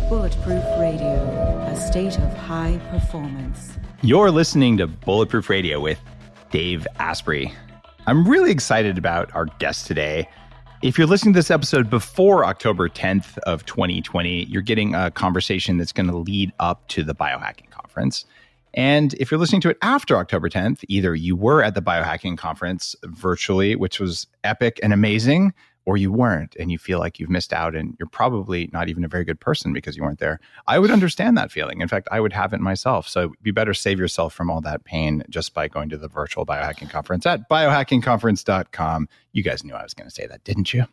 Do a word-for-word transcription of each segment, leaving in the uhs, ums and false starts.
Bulletproof Radio, a state of high performance. You're listening to Bulletproof Radio with Dave Asprey. I'm really excited about our guest today. If you're listening to this episode before October tenth of twenty twenty, you're getting a conversation that's going to lead up to the Biohacking Conference. And if you're listening to it after October tenth, either you were at the Biohacking Conference virtually, which was epic and amazing, or you weren't and you feel like you've missed out and you're probably not even a very good person because you weren't there. I would understand that feeling. In fact, I would have it myself. So you better save yourself from all that pain just by going to the virtual Biohacking Conference at biohacking conference dot com. You guys knew I was going to say that, didn't you?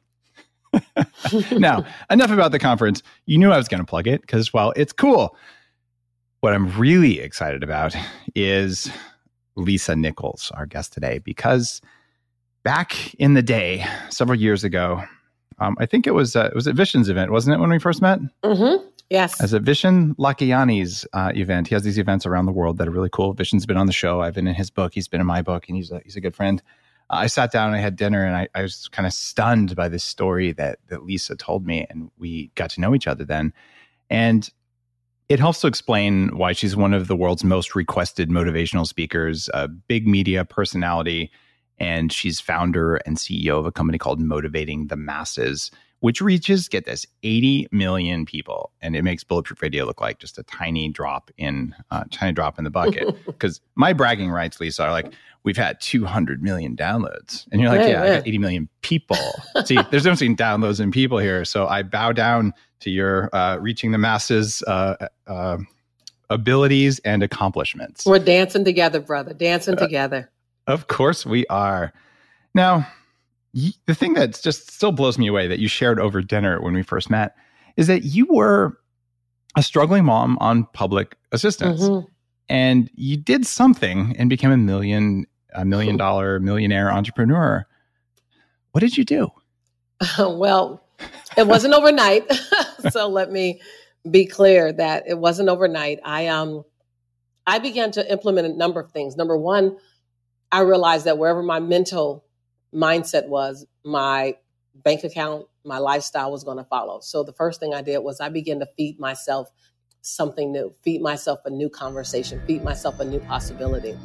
Now, enough about the conference. You knew I was going to plug it because, well, it's cool. What I'm really excited about is Lisa Nichols, our guest today, because back in the day, several years ago, um, I think it was uh, it was at Vishen's event, wasn't it, when we first met? Mm-hmm. Yes. As a Vishen Lakhiani's uh, event. He has these events around the world that are really cool. Vishen's been on the show. I've been in his book. He's been in my book, and he's a, he's a good friend. Uh, I sat down and I had dinner, and I, I was kind of stunned by this story that that Lisa told me, and we got to know each other then. And it helps to explain why she's one of the world's most requested motivational speakers, a big media personality, and she's founder and C E O of a company called Motivating the Masses, which reaches, get this, eighty million people. And it makes Bulletproof Radio look like just a tiny drop in, uh, tiny drop in the bucket. Because my bragging rights, Lisa, are like, we've had two hundred million downloads. And you're like, right, yeah, right. I got eighty million people. See, there's no between downloads and people here. So I bow down to your uh, reaching the masses uh, uh, abilities and accomplishments. We're dancing together, brother, dancing uh, together. Of course we are. Now, y- the thing that just still blows me away that you shared over dinner when we first met is that you were a struggling mom on public assistance. Mm-hmm. And you did something and became a million, a million dollar millionaire entrepreneur. What did you do? Well, it wasn't overnight. So let me be clear that it wasn't overnight. I um, I began to implement a number of things. Number one, I realized that wherever my mental mindset was, my bank account, my lifestyle was going to follow. So the first thing I did was I began to feed myself something new, feed myself a new conversation, feed myself a new possibility.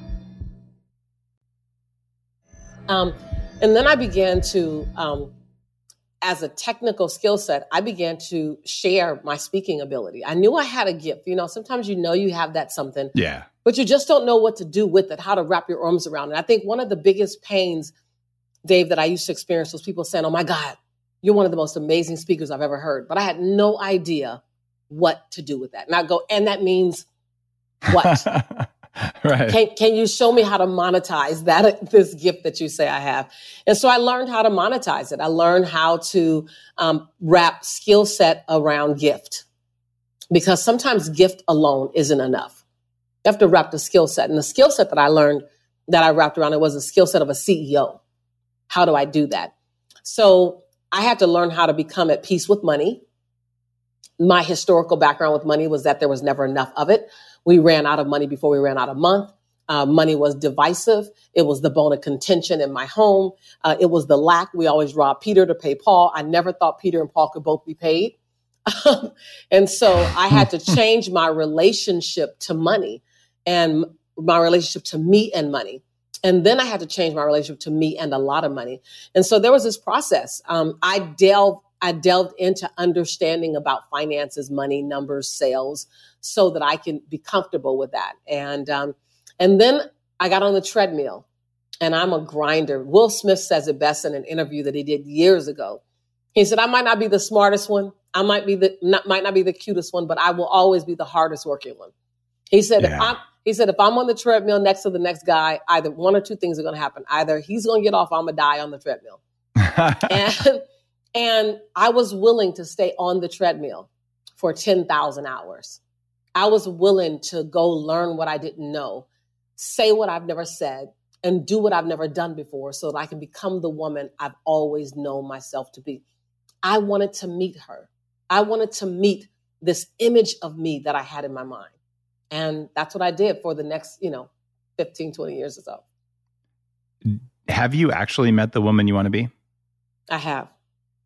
Um, and then I began to, um, as a technical skill set, I began to share my speaking ability. I knew I had a gift. You know, sometimes you know you have that something, yeah, but you just don't know what to do with it, how to wrap your arms around it. I think one of the biggest pains, Dave, that I used to experience was people saying, oh my God, you're one of the most amazing speakers I've ever heard. But I had no idea what to do with that. And I go, and that means what? Right. Can, can you show me how to monetize that, this gift that you say I have? And so I learned how to monetize it. I learned how to um, wrap skill set around gift, because sometimes gift alone isn't enough. You have to wrap the skill set. And the skill set that I learned that I wrapped around it was a skill set of a C E O. How do I do that? So I had to learn how to become at peace with money. My historical background with money was that there was never enough of it. We ran out of money before we ran out of month. Uh, money was divisive. It was the bone of contention in my home. Uh, it was the lack. We always robbed Peter to pay Paul. I never thought Peter and Paul could both be paid. And so I had to change my relationship to money and my relationship to me and money. And then I had to change my relationship to me and a lot of money. And so there was this process. Um, I delved I delved into understanding about finances, money, numbers, sales, so that I can be comfortable with that. And um, and then I got on the treadmill, and I'm a grinder. Will Smith says it best in an interview that he did years ago. He said, I might not be the smartest one. I might be the not, might not be the cutest one, but I will always be the hardest working one. He said, yeah. if I'm he said, if I'm on the treadmill next to the next guy, either one or two things are going to happen. Either he's going to get off, or I'm going to die on the treadmill. and And I was willing to stay on the treadmill for ten thousand hours. I was willing to go learn what I didn't know, say what I've never said, and do what I've never done before so that I can become the woman I've always known myself to be. I wanted to meet her. I wanted to meet this image of me that I had in my mind. And that's what I did for the next, you know, fifteen, twenty years or so. Have you actually met the woman you want to be? I have.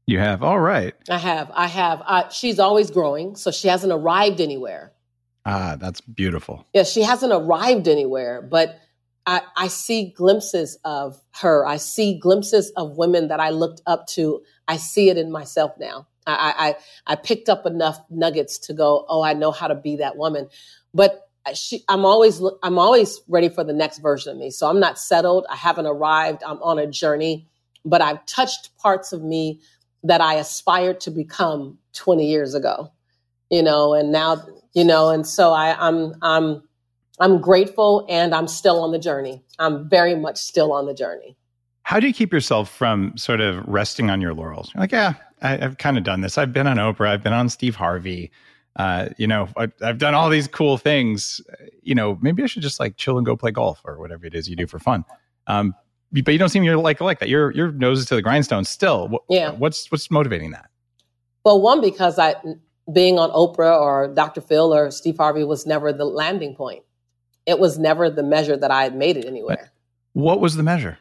You have? All right. I have. I have. Uh, she's always growing, so she hasn't arrived anywhere. Ah, that's beautiful. Yeah, she hasn't arrived anywhere, but I, I see glimpses of her. I see glimpses of women that I looked up to. I see it in myself now. I, I, I picked up enough nuggets to go, oh, I know how to be that woman. But she, I'm always, I'm always ready for the next version of me. So I'm not settled. I haven't arrived. I'm on a journey, but I've touched parts of me that I aspired to become twenty years ago, you know, and now, you know, and so I, I'm, I'm, I'm grateful, and I'm still on the journey. I'm very much still on the journey. How do you keep yourself from sort of resting on your laurels? You're like, yeah, I, I've kind of done this. I've been on Oprah. I've been on Steve Harvey. Uh, you know, I, I've done all these cool things. You know, maybe I should just like chill and go play golf or whatever it is you do for fun. Um, but you don't seem you're like like that. Your your nose is to the grindstone still. What, yeah. What's what's motivating that? Well, one, because I being on Oprah or Doctor Phil or Steve Harvey was never the landing point. It was never the measure that I had made it anywhere. What was the measure?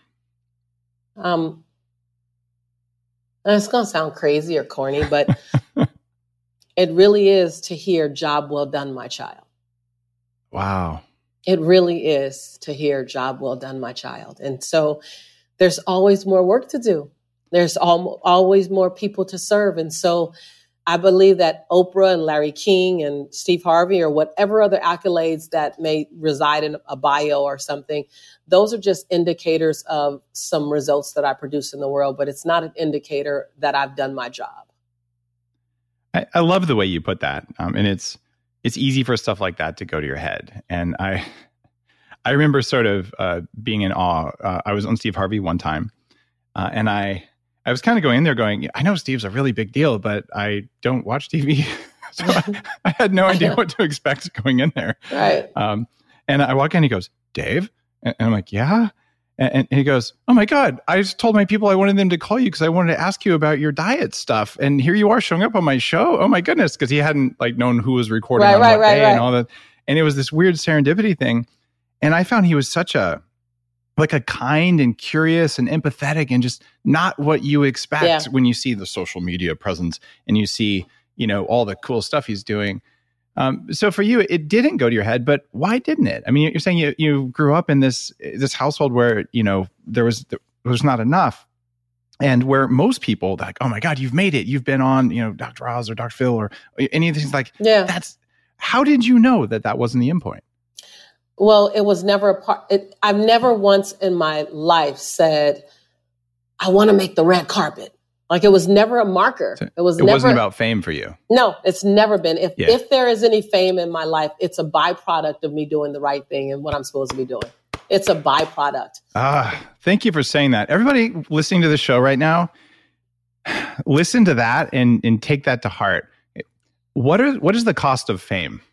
Um, it's going to sound crazy or corny, but it really is to hear "Job well done, my child." Wow. It really is to hear "Job well done, my child." And so there's always more work to do. There's al- always more people to serve. And so I believe that Oprah and Larry King and Steve Harvey or whatever other accolades that may reside in a bio or something, those are just indicators of some results that I produce in the world, but it's not an indicator that I've done my job. I, I love the way you put that. Um, and it's it's easy for stuff like that to go to your head. And I I remember sort of uh, being in awe. Uh, I was on Steve Harvey one time, uh, and I I was kind of going in there going, I know Steve's a really big deal, but I don't watch T V. So I, I had no idea what to expect going in there. Right. Um, and I walk in, he goes, Dave? And, and I'm like, yeah. And, and he goes, oh my God, I just told my people I wanted them to call you because I wanted to ask you about your diet stuff. And here you are showing up on my show. Oh my goodness. Because he hadn't like known who was recording right, on right, what right, day right. and all that. And it was this weird serendipity thing. And I found he was such a, like a kind and curious and empathetic and just not what you expect Yeah. when you see the social media presence and you see, you know, all the cool stuff he's doing. Um, so for you, it didn't go to your head, but why didn't it? I mean, you're saying you, you grew up in this, this household where, you know, there was, there was not enough, and where most people like, oh my God, you've made it. You've been on, you know, Doctor Oz or Doctor Phil or any of these, like, Yeah. that's, how did you know that that wasn't the end point? Well, it was never a part. It, I've never once in my life said, I want to make the red carpet. Like it was never a marker. So it was it never wasn't about fame for you. No, it's never been. If Yeah. if there is any fame in my life, it's a byproduct of me doing the right thing and what I'm supposed to be doing. It's a byproduct. Ah, thank you for saying that. Everybody listening to the show right now, listen to that and, and take that to heart. What are what is the cost of fame?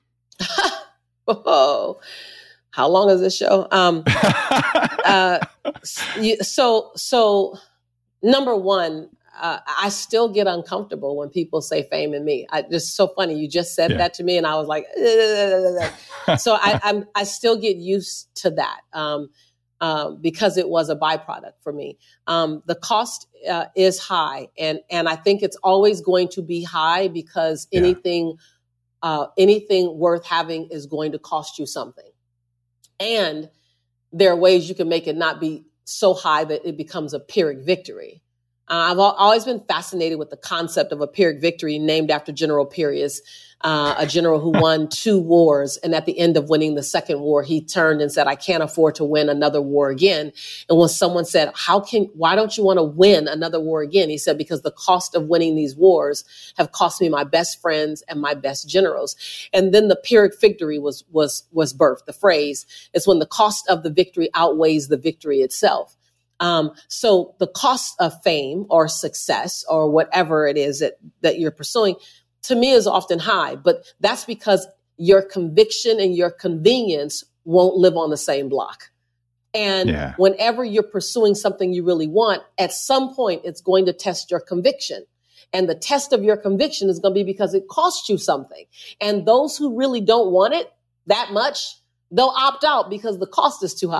Oh, how long is this show? Um, uh, so so number one, uh, I still get uncomfortable when people say fame and me. I, it's so funny. You just said Yeah. that to me, and I was like, so I, I'm I still get used to that. Um, Um, because it was a byproduct for me. Um, the cost uh, is high, and and I think it's always going to be high because Yeah. anything uh, anything worth having is going to cost you something. And there are ways you can make it not be so high that it becomes a Pyrrhic victory. Uh, I've al- always been fascinated with the concept of a Pyrrhic victory, named after General Pyrrhus, uh, a general who won two wars. And at the end of winning the second war, he turned and said, I can't afford to win another war again. And when someone said, how can, why don't you want to win another war again? He said, because the cost of winning these wars have cost me my best friends and my best generals. And then the Pyrrhic victory was, was, was birthed. The phrase is when the cost of the victory outweighs the victory itself. Um, so the cost of fame or success or whatever it is that, that you're pursuing, to me, is often high, but that's because your conviction and your convenience won't live on the same block. And Yeah. whenever you're pursuing something you really want, at some point, it's going to test your conviction. And the test of your conviction is going to be because it costs you something. And those who really don't want it that much, they'll opt out because the cost is too high.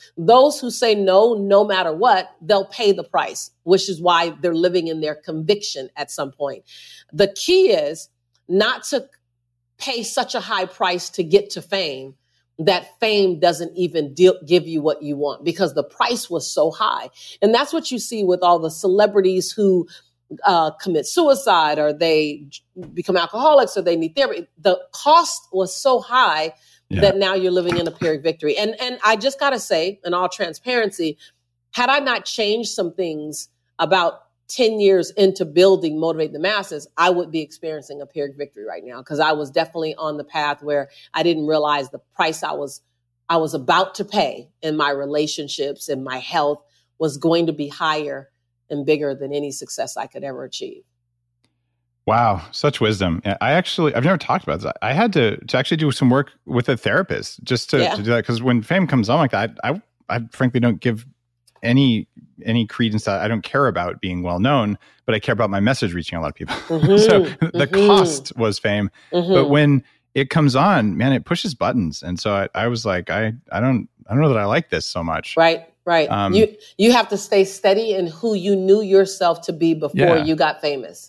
Those who say no, no matter what, they'll pay the price, which is why they're living in their conviction at some point. The key is not to pay such a high price to get to fame that fame doesn't even deal, give you what you want, because the price was so high. And that's what you see with all the celebrities who uh, commit suicide, or they become alcoholics, or they need therapy. The cost was so high yeah. that now you're living in a Pyrrhic victory. And, and I just got to say, in all transparency, had I not changed some things about ten years into building Motivate the Masses, I would be experiencing a Pyrrhic victory right now, because I was definitely on the path where I didn't realize the price I was I was about to pay in my relationships and my health was going to be higher and bigger than any success I could ever achieve. Wow, such wisdom. I actually, I've never talked about this. I had to to actually do some work with a therapist just to, yeah. to do that, because when fame comes on like that, I, I frankly don't give any any credence that I don't care about being well known, but I care about my message reaching a lot of people. Mm-hmm, so the mm-hmm. cost was fame, mm-hmm. but when it comes on, man, it pushes buttons. And so I, I was like, I I don't I don't know that I like this so much. Right, right. Um, you you have to stay steady in who you knew yourself to be before yeah. you got famous.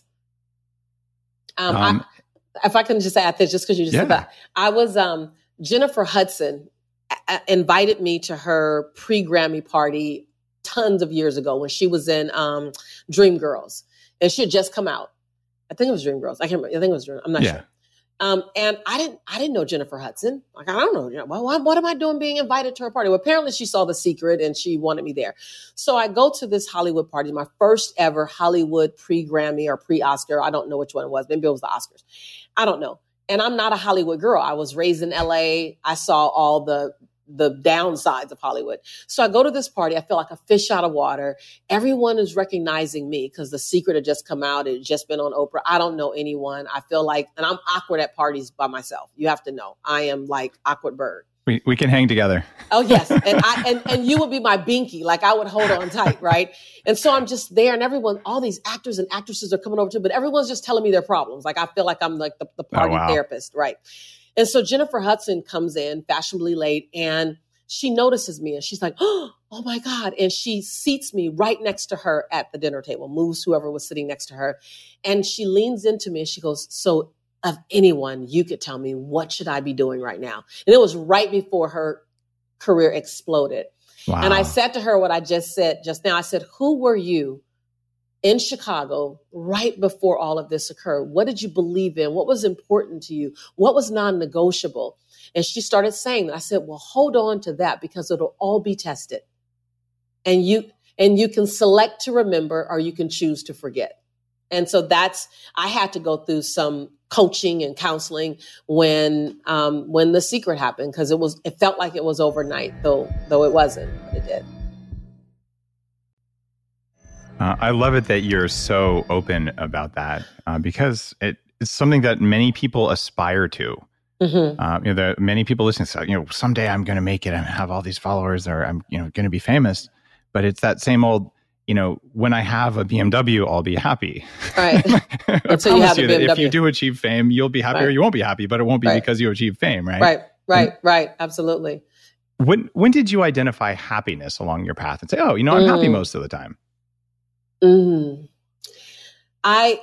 Um, um I, if I can just add this, just because you just yeah. said that, I was um Jennifer Hudson a- invited me to her pre-Grammy party tons of years ago when she was in um, Dreamgirls, and she had just come out. I think it was Dreamgirls. I can't remember. I think it was Dream. I'm not yeah. sure. Um, and I didn't, I didn't know Jennifer Hudson. Like, I don't know. You know well, what, what am I doing being invited to her party? Well, apparently she saw The Secret and she wanted me there. So I go to this Hollywood party, my first ever Hollywood pre-Grammy or pre-Oscar. I don't know which one it was. Maybe it was the Oscars. I don't know. And I'm not a Hollywood girl. I was raised in L A. I saw all the the downsides of Hollywood. So I go to this party. I feel like a fish out of water. Everyone is recognizing me because The Secret had just come out. It had just been on Oprah. I don't know anyone. I feel like, and I'm awkward at parties by myself. You have to know. I am like awkward bird. We we can hang together. Oh, yes. And I and, and you would be my binky. Like I would hold on tight, right? And so I'm just there, and everyone, all these actors and actresses are coming over to me, but everyone's just telling me their problems. Like I feel like I'm like the, the party oh, wow. therapist, right? And so Jennifer Hudson comes in fashionably late, and she notices me, and she's like, oh my God. And she seats me right next to her at the dinner table, moves whoever was sitting next to her. And she leans into me and she goes, so of anyone, you could tell me, what should I be doing right now? And it was right before her career exploded. Wow. And I said to her what I just said just now. I said, who were you in Chicago right before all of this occurred? What did you believe in? What was important to you? What was non-negotiable? And she started saying that. I said, well, hold on to that, because it'll all be tested. And you and you can select to remember, or you can choose to forget. And so that's, I had to go through some coaching and counseling when um, when The Secret happened, because it was it felt like it was overnight, though though it wasn't, but it did. Uh, I love it that you're so open about that, uh, because it, it's something that many people aspire to. Mm-hmm. Uh, you know, there are many people listening say, you know, someday I'm going to make it and have all these followers, or I'm, you know, going to be famous. But it's that same old, you know, when I have a B M W, I'll be happy. Right. I Until promise you, have you a that B M W. if you do achieve fame, you'll be happy, right. or you won't be happy, but it won't be right. because you achieve fame, right? Right, right, and right. Absolutely. When when did you identify happiness along your path and say, oh, you know, I'm mm. happy most of the time? Mm. I...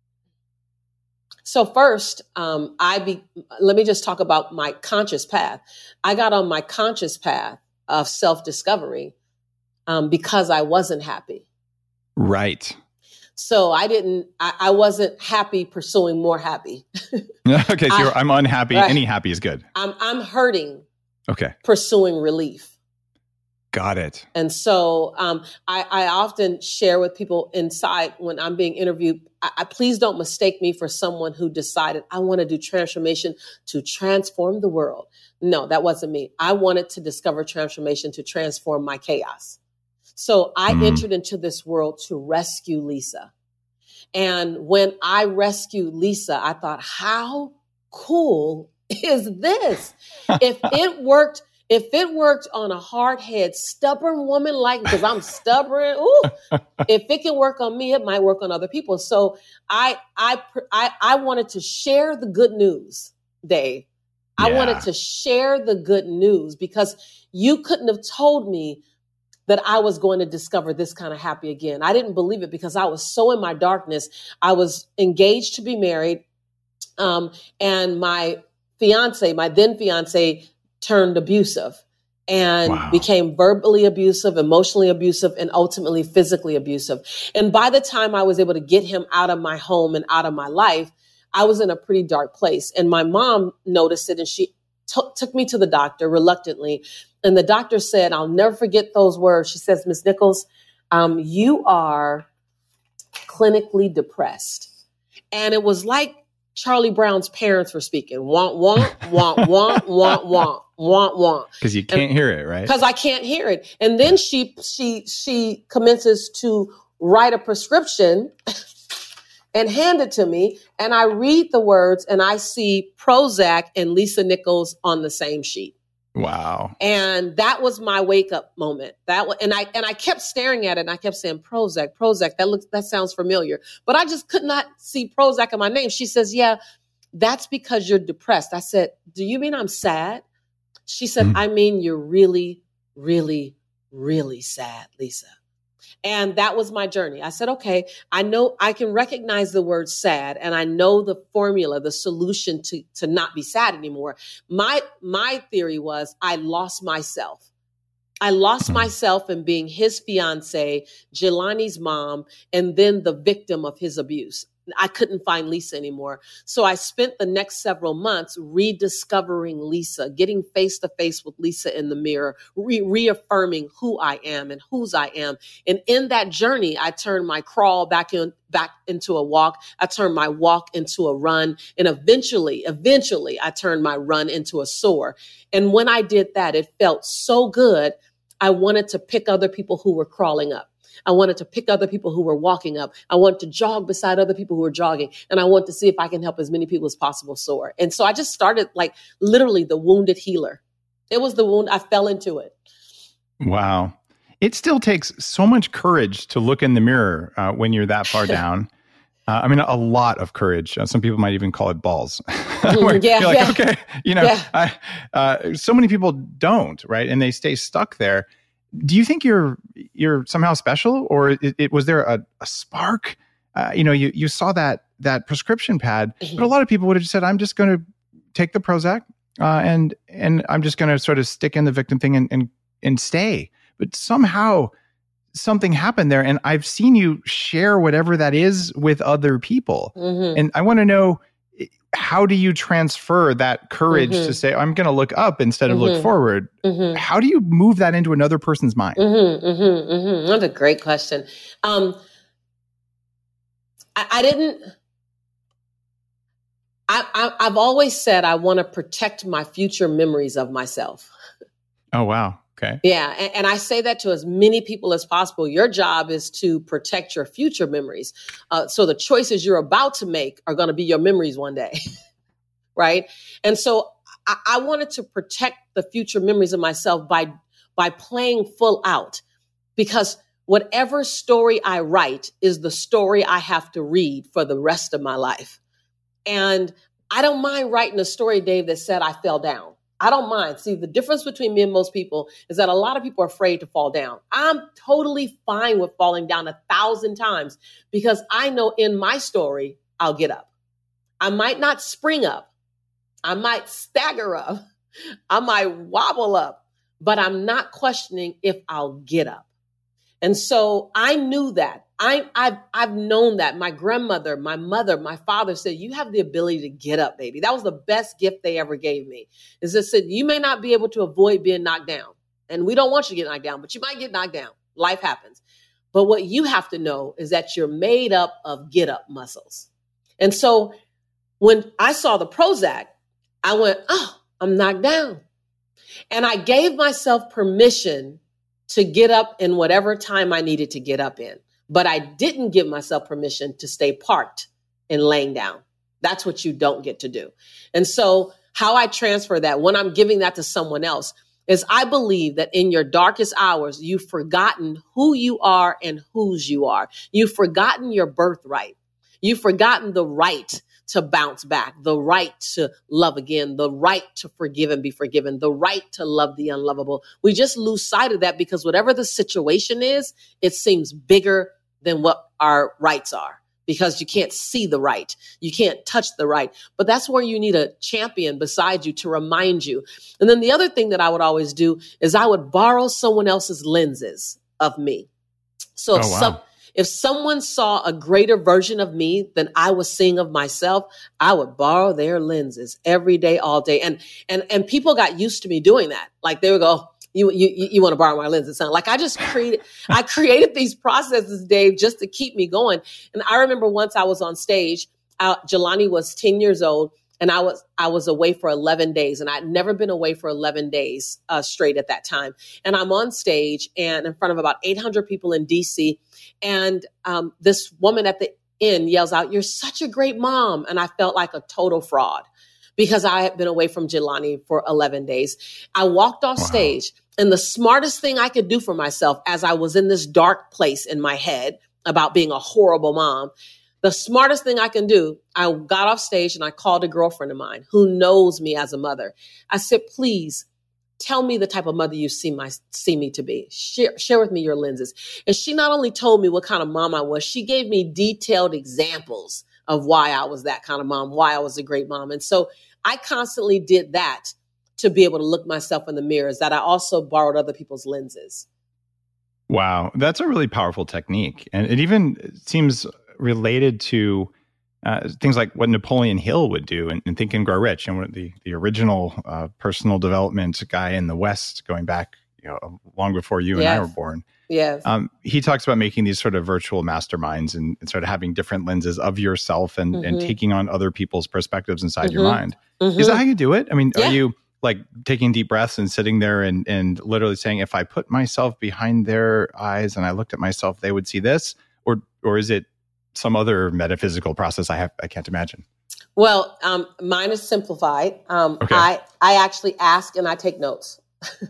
So first, um, I be, let me just talk about my conscious path. I got on my conscious path of self-discovery um, because I wasn't happy. Right. So I didn't, I, I wasn't happy pursuing more happy. Okay, so you're, I, I'm unhappy. Right. Any happy is good. I'm I'm hurting. Okay. Pursuing relief. Got it. And so um, I, I often share with people inside when I'm being interviewed, I, I please don't mistake me for someone who decided I want to do transformation to transform the world. No, that wasn't me. I wanted to discover transformation to transform my chaos. So I mm. entered into this world to rescue Lisa. And when I rescued Lisa, I thought, how cool is this? If it worked, If it worked on a hard-head, stubborn woman like, because I'm stubborn, ooh, if it can work on me, it might work on other people. So I, I, I, I wanted to share the good news, Dave, I Yeah. wanted to share the good news because you couldn't have told me that I was going to discover this kind of happy again. I didn't believe it because I was so in my darkness. I was engaged to be married. Um, and my fiance, my then fiance, turned abusive and Wow. became verbally abusive, emotionally abusive, and ultimately physically abusive. And by the time I was able to get him out of my home and out of my life, I was in a pretty dark place. And my mom noticed it and she t- took me to the doctor reluctantly. And the doctor said, I'll never forget those words. She says, Miz Nichols, um, you are clinically depressed. And it was like Charlie Brown's parents were speaking. Want, want, want, want, want, want, want, want. Because you can't and, hear it, right? Because I can't hear it. And then she she she commences to write a prescription and hand it to me. And I read the words and I see Prozac and Lisa Nichols on the same sheet. Wow. And that was my wake up moment. That was, and I and I kept staring at it and I kept saying Prozac, Prozac, that looks that sounds familiar. But I just could not see Prozac in my name. She says, yeah, that's because you're depressed. I said, do you mean I'm sad? She said, mm. I mean you're really, really, really sad, Lisa. And that was my journey. I said, okay, I know I can recognize the word sad and I know the formula, the solution to, to not be sad anymore. My, my theory was I lost myself. I lost myself in being his fiance, Jelani's mom, and then the victim of his abuse. I couldn't find Lisa anymore. So I spent the next several months rediscovering Lisa, getting face to face with Lisa in the mirror, re- reaffirming who I am and whose I am. And in that journey, I turned my crawl back in, back into a walk. I turned my walk into a run. And eventually, eventually, I turned my run into a soar. And when I did that, it felt so good. I wanted to pick other people who were crawling up. I wanted to pick other people who were walking up. I wanted to jog beside other people who were jogging. And I wanted to see if I can help as many people as possible soar. And so I just started like literally the wounded healer. It was the wound. I fell into it. Wow. It still takes so much courage to look in the mirror uh, when you're that far down. Uh, I mean, a lot of courage. Uh, some people might even call it balls. Where yeah, you're like, yeah. okay, you know, yeah. I, uh, so many people don't, right? And they stay stuck there. Do you think you're you're somehow special, or it, it, was there a, a spark? Uh, you know, you you saw that that prescription pad, but a lot of people would have just said, "I'm just going to take the Prozac, uh, and and I'm just going to sort of stick in the victim thing and and and stay." But somehow something happened there, and I've seen you share whatever that is with other people, mm-hmm. and I want to know, how do you transfer that courage mm-hmm. to say, I'm going to look up instead of mm-hmm. look forward? Mm-hmm. How do you move that into another person's mind? Mm-hmm, mm-hmm, mm-hmm. That's a great question. Um, I, I didn't, I, I, I've always said I want to protect my future memories of myself. Oh, wow. Okay. Yeah. And, and I say that to as many people as possible. Your job is to protect your future memories. Uh, so the choices you're about to make are going to be your memories one day. Right. And so I, I wanted to protect the future memories of myself by, by playing full out, because whatever story I write is the story I have to read for the rest of my life. And I don't mind writing a story, Dave, that said I fell down. I don't mind. See, the difference between me and most people is that a lot of people are afraid to fall down. I'm totally fine with falling down a thousand times because I know in my story, I'll get up. I might not spring up. I might stagger up. I might wobble up, but I'm not questioning if I'll get up. And so I knew that. I, I've, I've known that. My grandmother, my mother, my father said, you have the ability to get up, baby. That was the best gift they ever gave me. Is they said, you may not be able to avoid being knocked down. And we don't want you to get knocked down, but you might get knocked down. Life happens. But what you have to know is that you're made up of get up muscles. And so when I saw the Prozac, I went, oh, I'm knocked down. And I gave myself permission to get up in whatever time I needed to get up in. But I didn't give myself permission to stay parked and laying down. That's what you don't get to do. And so how I transfer that when I'm giving that to someone else is I believe that in your darkest hours, you've forgotten who you are and whose you are. You've forgotten your birthright. You've forgotten the right to bounce back, the right to love again, the right to forgive and be forgiven, the right to love the unlovable. We just lose sight of that because whatever the situation is, it seems bigger than what our rights are because you can't see the right. You can't touch the right. But that's where you need a champion beside you to remind you. And then the other thing that I would always do is I would borrow someone else's lenses of me. So if oh, wow. some If someone saw a greater version of me than I was seeing of myself, I would borrow their lenses every day, all day. And and and people got used to me doing that. Like they would go, you you you want to borrow my lenses, son? Like I just created, I created these processes, Dave, just to keep me going. And I remember once I was on stage, uh, Jelani was ten years old. And I was I was away for eleven days, and I'd never been away for eleven days uh, straight at that time. And I'm on stage and in front of about eight hundred people in D C. And um, this woman at the end yells out, "You're such a great mom." And I felt like a total fraud because I had been away from Jelani for eleven days. I walked off wow. stage, and the smartest thing I could do for myself as I was in this dark place in my head about being a horrible mom, the smartest thing I can do, I got off stage and I called a girlfriend of mine who knows me as a mother. I said, please tell me the type of mother you see my see me to be. Share, share with me your lenses. And she not only told me what kind of mom I was, she gave me detailed examples of why I was that kind of mom, why I was a great mom. And so I constantly did that to be able to look myself in the mirror, is that I also borrowed other people's lenses. Wow, that's a really powerful technique. And it even seems related to uh, things like what Napoleon Hill would do in, in Think and Grow Rich, and what the the original uh, personal development guy in the West, going back, you know, long before you and yes. I were born. Yes. Um, he talks about making these sort of virtual masterminds and, and sort of having different lenses of yourself and, mm-hmm. and taking on other people's perspectives inside mm-hmm. your mind. Mm-hmm. Is that how you do it? I mean, yeah. are you like taking deep breaths and sitting there and, and literally saying, if I put myself behind their eyes and I looked at myself, they would see this? Or or is it some other metaphysical process I have I can't imagine? Well, um, mine is simplified. Um, okay. I, I actually ask and I take notes.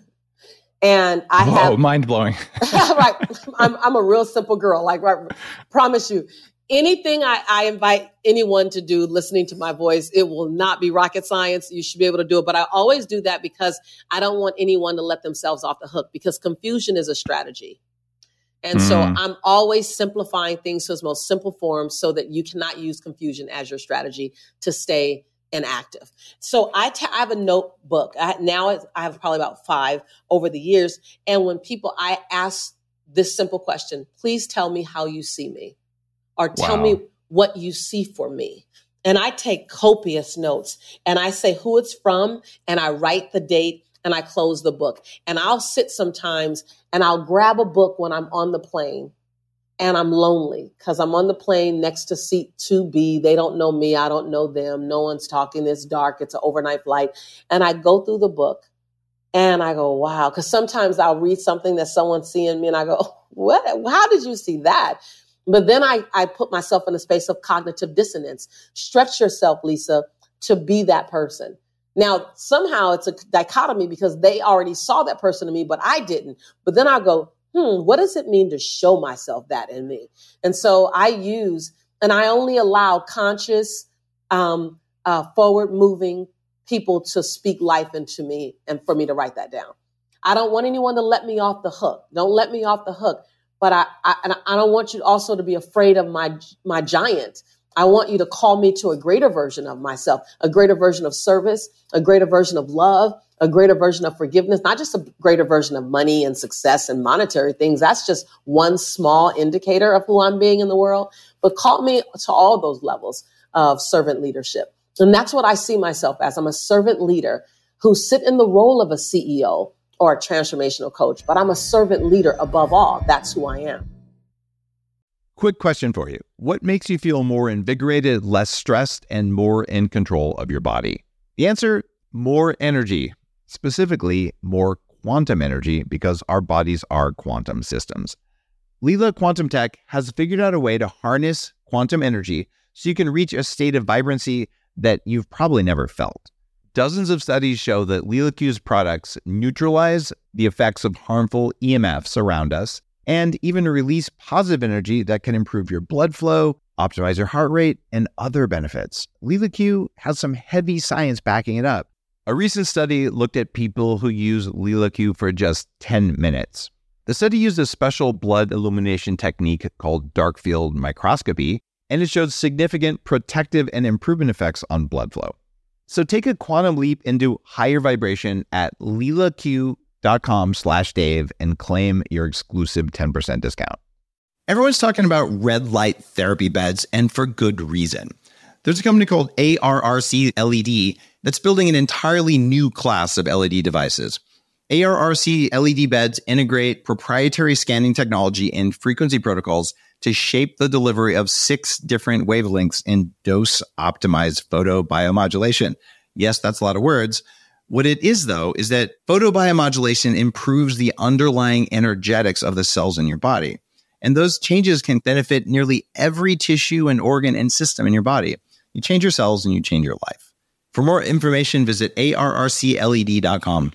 And I Whoa, have mind blowing. right. I'm I'm a real simple girl. Like, right, promise you, anything I, I invite anyone to do, listening to my voice, it will not be rocket science. You should be able to do it. But I always do that because I don't want anyone to let themselves off the hook, because confusion is a strategy. And mm. so I'm always simplifying things to its most simple form so that you cannot use confusion as your strategy to stay inactive. So I, t- I have a notebook. I, now I have probably about five over the years. And when people, I ask this simple question, please tell me how you see me, or tell wow. me what you see for me. And I take copious notes and I say who it's from, and I write the date, and I close the book. And I'll sit sometimes and I'll grab a book when I'm on the plane and I'm lonely because I'm on the plane next to seat two B. They don't know me. I don't know them. No one's talking. It's dark. It's an overnight flight. And I go through the book and I go, wow. Because sometimes I'll read something that someone's seeing me and I go, what? How did you see that? But then I, I put myself in a space of cognitive dissonance. Stretch yourself, Lisa, to be that person. Now, somehow it's a dichotomy because they already saw that person in me, but I didn't. But then I'll go, hmm, what does it mean to show myself that in me? And so I use, and I only allow conscious, um, uh, forward-moving people to speak life into me and for me to write that down. I don't want anyone to let me off the hook. Don't let me off the hook. But I, I, and I don't want you also to be afraid of my, my giant. I want you to call me to a greater version of myself, a greater version of service, a greater version of love, a greater version of forgiveness, not just a greater version of money and success and monetary things. That's just one small indicator of who I'm being in the world. But call me to all those levels of servant leadership. And that's what I see myself as. I'm a servant leader who sit in the role of a C E O or a transformational coach, but I'm a servant leader above all. That's who I am. Quick question for you. What makes you feel more invigorated, less stressed, and more in control of your body? The answer, more energy, specifically more quantum energy, because our bodies are quantum systems. Lila Quantum Tech has figured out a way to harness quantum energy so you can reach a state of vibrancy that you've probably never felt. Dozens of studies show that Lila Q's products neutralize the effects of harmful E M Fs around us, and even release positive energy that can improve your blood flow, optimize your heart rate, and other benefits. LilaQ has some heavy science backing it up. A recent study looked at people who use LilaQ for just ten minutes. The study used a special blood illumination technique called dark field microscopy, and it showed significant protective and improvement effects on blood flow. So take a quantum leap into higher vibration at lilaq.com slash Dave and claim your exclusive ten percent discount. Everyone's talking about red light therapy beds, and for good reason. There's a company called A R R C L E D that's building an entirely new class of L E D devices. A R R C L E D beds integrate proprietary scanning technology and frequency protocols to shape the delivery of six different wavelengths in dose-optimized photobiomodulation. Yes, that's a lot of words. What it is, though, is that photobiomodulation improves the underlying energetics of the cells in your body. And those changes can benefit nearly every tissue and organ and system in your body. You change your cells and you change your life. For more information, visit A R R C L E D dot com.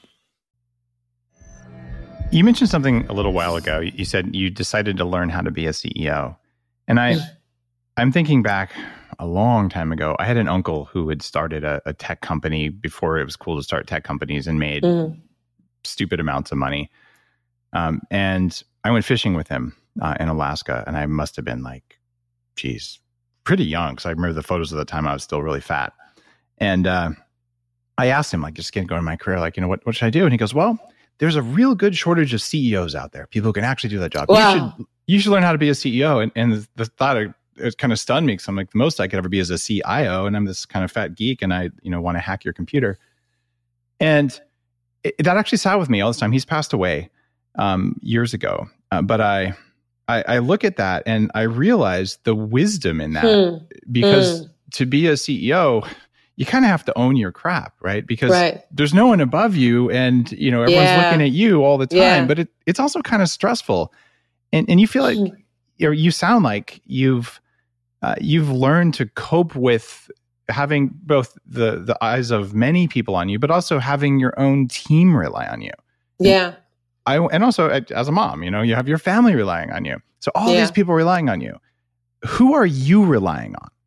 You mentioned something a little while ago. You said you decided to learn how to be a C E O. And I, I'm thinking back a long time ago. I had an uncle who had started a, a tech company before it was cool to start tech companies and made mm. stupid amounts of money. Um, and I went fishing with him uh, in Alaska. And I must have been like, geez, pretty young. Because I remember the photos of the time I was still really fat. And uh, I asked him, like, just getting going in my career, like, you know, what, what should I do? And he goes, well, there's a real good shortage of C E Os out there. People who can actually do that job. Wow. You should you should learn how to be a C E O. And, and the thought of, it kind of stunned me because I'm like, the most I could ever be is a C I O, and I'm this kind of fat geek, and I you know want to hack your computer. And it, that actually sat with me all this time. He's passed away um, years ago, uh, but I, I I look at that and I realize the wisdom in that hmm. because hmm. to be a C E O, you kind of have to own your crap, right? Because right. there's no one above you, and you know everyone's yeah. looking at you all the time. Yeah. But it, it's also kind of stressful, and and you feel like you know, you sound like you've uh, you've learned to cope with having both the the eyes of many people on you, but also having your own team rely on you. Yeah. And I and also as a mom, you know, you have your family relying on you. So all yeah. these people relying on you. Who are you relying on?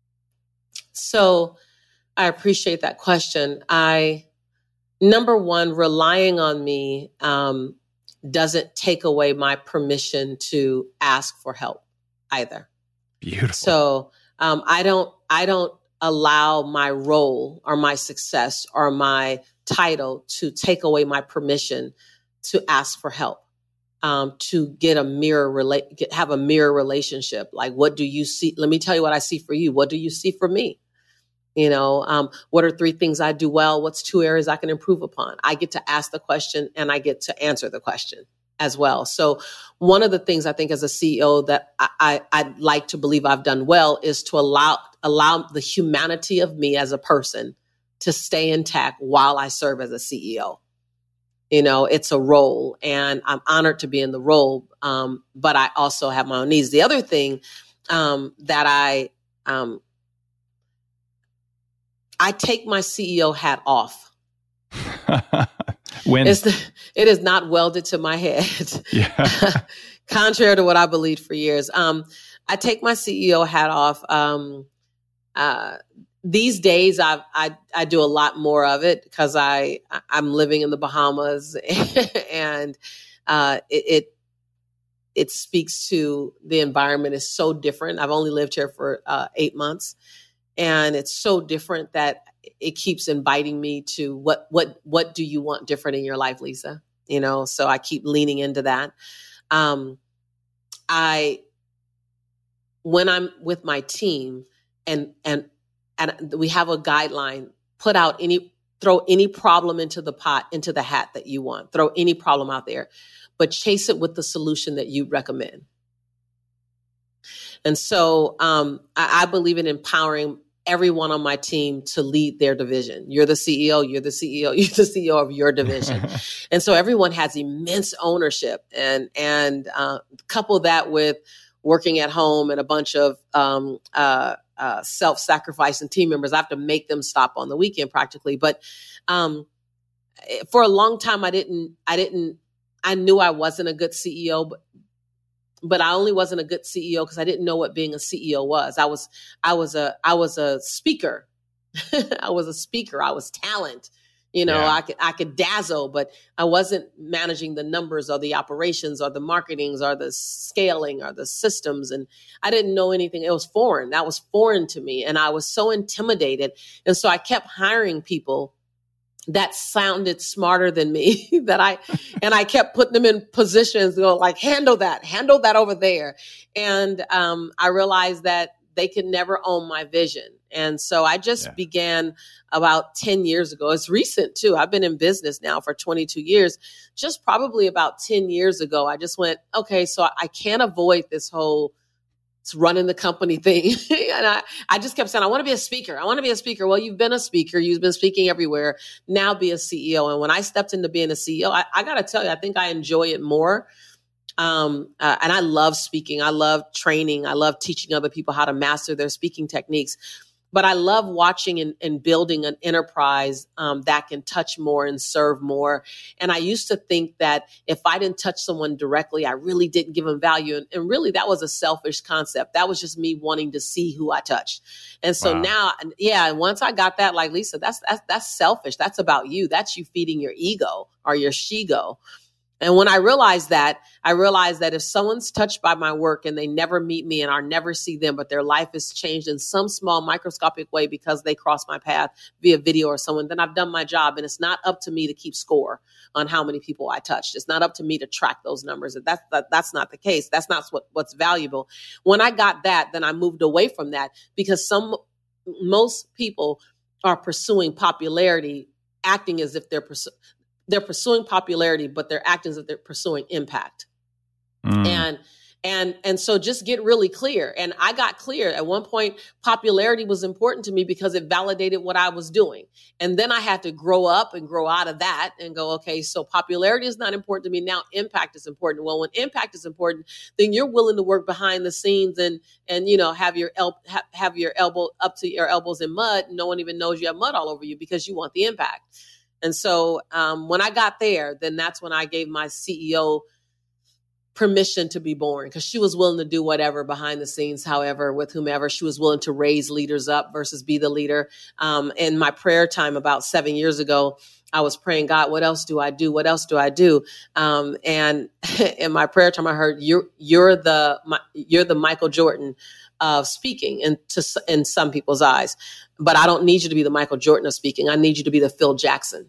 So. I appreciate that question. I, number one, relying on me um, doesn't take away my permission to ask for help either. Beautiful. So um, I don't, I don't allow my role or my success or my title to take away my permission to ask for help, um, to get a mirror relate, get, have a mirror relationship. Like, what do you see? Let me tell you what I see for you. What do you see for me? You know, um, what are three things I do well? What's two areas I can improve upon? I get to ask the question and I get to answer the question as well. So one of the things I think as a C E O that I, I, I'd like to believe I've done well is to allow, allow the humanity of me as a person to stay intact while I serve as a C E O. You know, it's a role and I'm honored to be in the role. Um, but I also have my own needs. The other thing um, that I, um, I take my C E O hat off. When it's the, it is not welded to my head, yeah. contrary to what I believed for years. Um, I take my C E O hat off. Um, uh, these days, I I I do a lot more of it because I I'm living in the Bahamas, and uh, it, it it speaks to the environment is so different. I've only lived here for uh, eight months. And it's so different that it keeps inviting me to what, what, what do you want different in your life, Lisa? You know, so I keep leaning into that. Um, I, when I'm with my team and, and, and we have a guideline, put out any, throw any problem into the pot, into the hat that you want, throw any problem out there, but chase it with the solution that you recommend. And so um, I, I believe in empowering everyone on my team to lead their division. You're the C E O, you're the C E O, you're the C E O of your division. And so everyone has immense ownership, and, and uh, couple that with working at home and a bunch of um, uh, uh, self-sacrificing team members. I have to make them stop on the weekend practically. But um, for a long time, I didn't, I didn't, I knew I wasn't a good C E O, but but I only wasn't a good C E O because I didn't know what being a C E O was. I was, I was a, I was a speaker. I was a speaker. I was talent. You know, yeah. I could, I could dazzle, but I wasn't managing the numbers or the operations or the marketings or the scaling or the systems. And I didn't know anything. It was foreign. That was foreign to me. And I was so intimidated. And so I kept hiring people that sounded smarter than me that I, and I kept putting them in positions, you know, like handle that, handle that over there. And um, I realized that they could never own my vision. And so I just yeah. began about ten years ago. It's recent too. I've been in business now for twenty-two years. Just probably about ten years ago, I just went, okay, so I can't avoid this whole running the company thing. And I, I just kept saying, I want to be a speaker. I want to be a speaker. Well, you've been a speaker. You've been speaking everywhere. Now be a C E O. And when I stepped into being a C E O, I, I got to tell you, I think I enjoy it more. Um, uh, and I love speaking. I love training. I love teaching other people how to master their speaking techniques. But I love watching and, and building an enterprise um, that can touch more and serve more. And I used to think that if I didn't touch someone directly, I really didn't give them value. And, and really, that was a selfish concept. That was just me wanting to see who I touched. And so wow. now, yeah, once I got that, like Lisa, that's, that's that's selfish. That's about you. That's you feeding your ego or your she-go. And when I realized that, I realized that if someone's touched by my work and they never meet me and I never see them, but their life is changed in some small microscopic way because they crossed my path via video or someone, then I've done my job. And it's not up to me to keep score on how many people I touched. It's not up to me to track those numbers. That's, that, that's not the case. That's not what, what's valuable. When I got that, then I moved away from that because some, most people are pursuing popularity, acting as if they're pursuing, They're pursuing popularity, but they're acting as if they're pursuing impact. Mm. And and and so just get really clear. And I got clear. At one point, popularity was important to me because it validated what I was doing. And then I had to grow up and grow out of that and go, okay, so popularity is not important to me. Now impact is important. Well, when impact is important, then you're willing to work behind the scenes and and you know have your el- ha- have your elbow up to your elbows in mud. And no one even knows you have mud all over you because you want the impact. And so um, when I got there, then that's when I gave my C E O permission to be born because she was willing to do whatever behind the scenes, however, with whomever. She was willing to raise leaders up versus be the leader. Um, in my prayer time about seven years ago, I was praying, God, what else do I do? What else do I do? Um, and in my prayer time, I heard you're you're the you're the Michael Jordan of speaking in, to, in some people's eyes. But I don't need you to be the Michael Jordan of speaking. I need you to be the Phil Jackson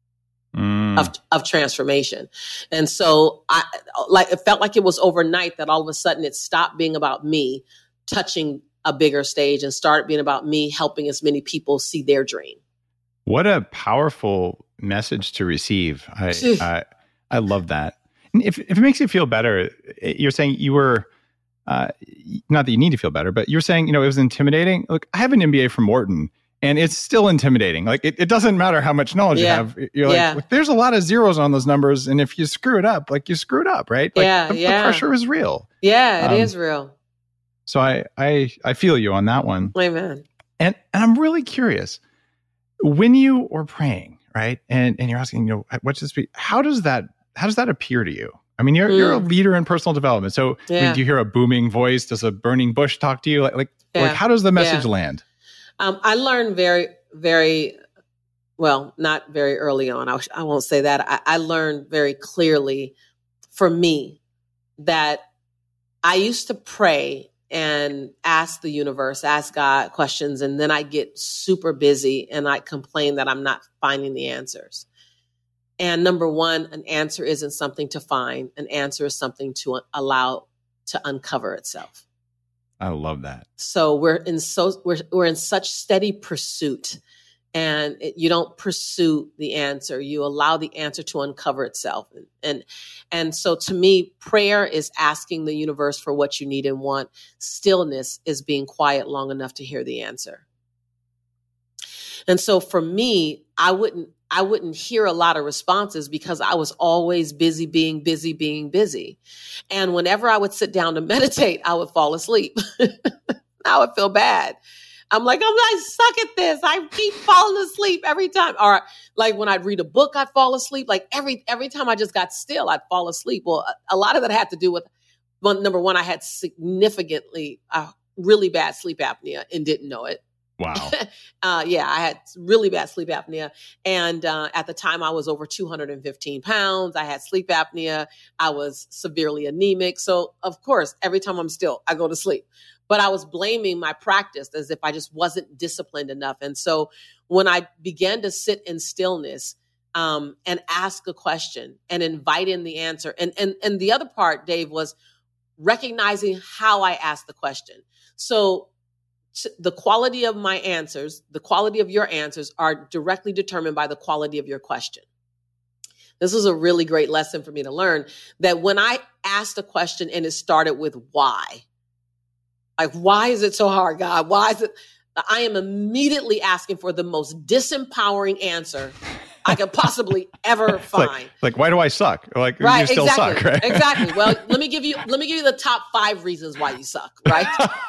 mm. of, of transformation. And so I like it felt like it was overnight that all of a sudden it stopped being about me touching a bigger stage and started being about me helping as many people see their dream. What a powerful message to receive. I I, I love that. And if, if it makes you feel better, you're saying you were Uh, not that you need to feel better, but you're saying, you know, it was intimidating. Look, I have an M B A from Wharton and it's still intimidating. Like it, it doesn't matter how much knowledge yeah. you have. You're yeah. like, look, there's a lot of zeros on those numbers. And if you screw it up, like you screwed up, right? Like yeah, the, yeah. the pressure is real. Yeah, it um, is real. So I, I, I feel you on that one. Amen. And, and I'm really curious when you are praying, right? And, and you're asking, you know, what's this? How does that, how does that appear to you? I mean, you're mm. you're a leader in personal development. So yeah. I mean, do you hear a booming voice? Does a burning bush talk to you? Like, like, yeah. like how does the message yeah. land? Um, I learned very, very, well, not very early on. I, I won't say that. I, I learned very clearly for me that I used to pray and ask the universe, ask God questions, and then I get super busy and I complain that I'm not finding the answers. And number one, an answer isn't something to find. An answer is something to allow to uncover itself. I love that. So we're in so we're we're in such steady pursuit, and it, you don't pursue the answer. You allow the answer to uncover itself. And, and and so to me, prayer is asking the universe for what you need and want. Stillness is being quiet long enough to hear the answer. And so for me, I wouldn't I wouldn't hear a lot of responses because I was always busy, being busy, being busy. And whenever I would sit down to meditate, I would fall asleep. I would feel bad. I'm like, I'm I suck at this. I keep falling asleep every time. Or like when I'd read a book, I'd fall asleep. Like every every time I just got still, I'd fall asleep. Well, a, a lot of that had to do with Well, number one, I had significantly, uh, really bad sleep apnea and didn't know it. Wow. uh, yeah, I had really bad sleep apnea. And uh, at the time, I was over two hundred fifteen pounds. I had sleep apnea. I was severely anemic. So, of course, every time I'm still, I go to sleep. But I was blaming my practice as if I just wasn't disciplined enough. And so when I began to sit in stillness um, and ask a question and invite in the answer, and, and, and the other part, Dave, was recognizing how I asked the question. So the quality of my answers, the quality of your answers are directly determined by the quality of your question. This was a really great lesson for me to learn, that when I asked a question and it started with why, like, why is it so hard, God? Why is it? I am immediately asking for the most disempowering answer I could possibly ever find. Like, like, why do I suck? Like, right, you still exactly, suck, right? Exactly. Well, let me give you let me give you the top five reasons why you suck, right?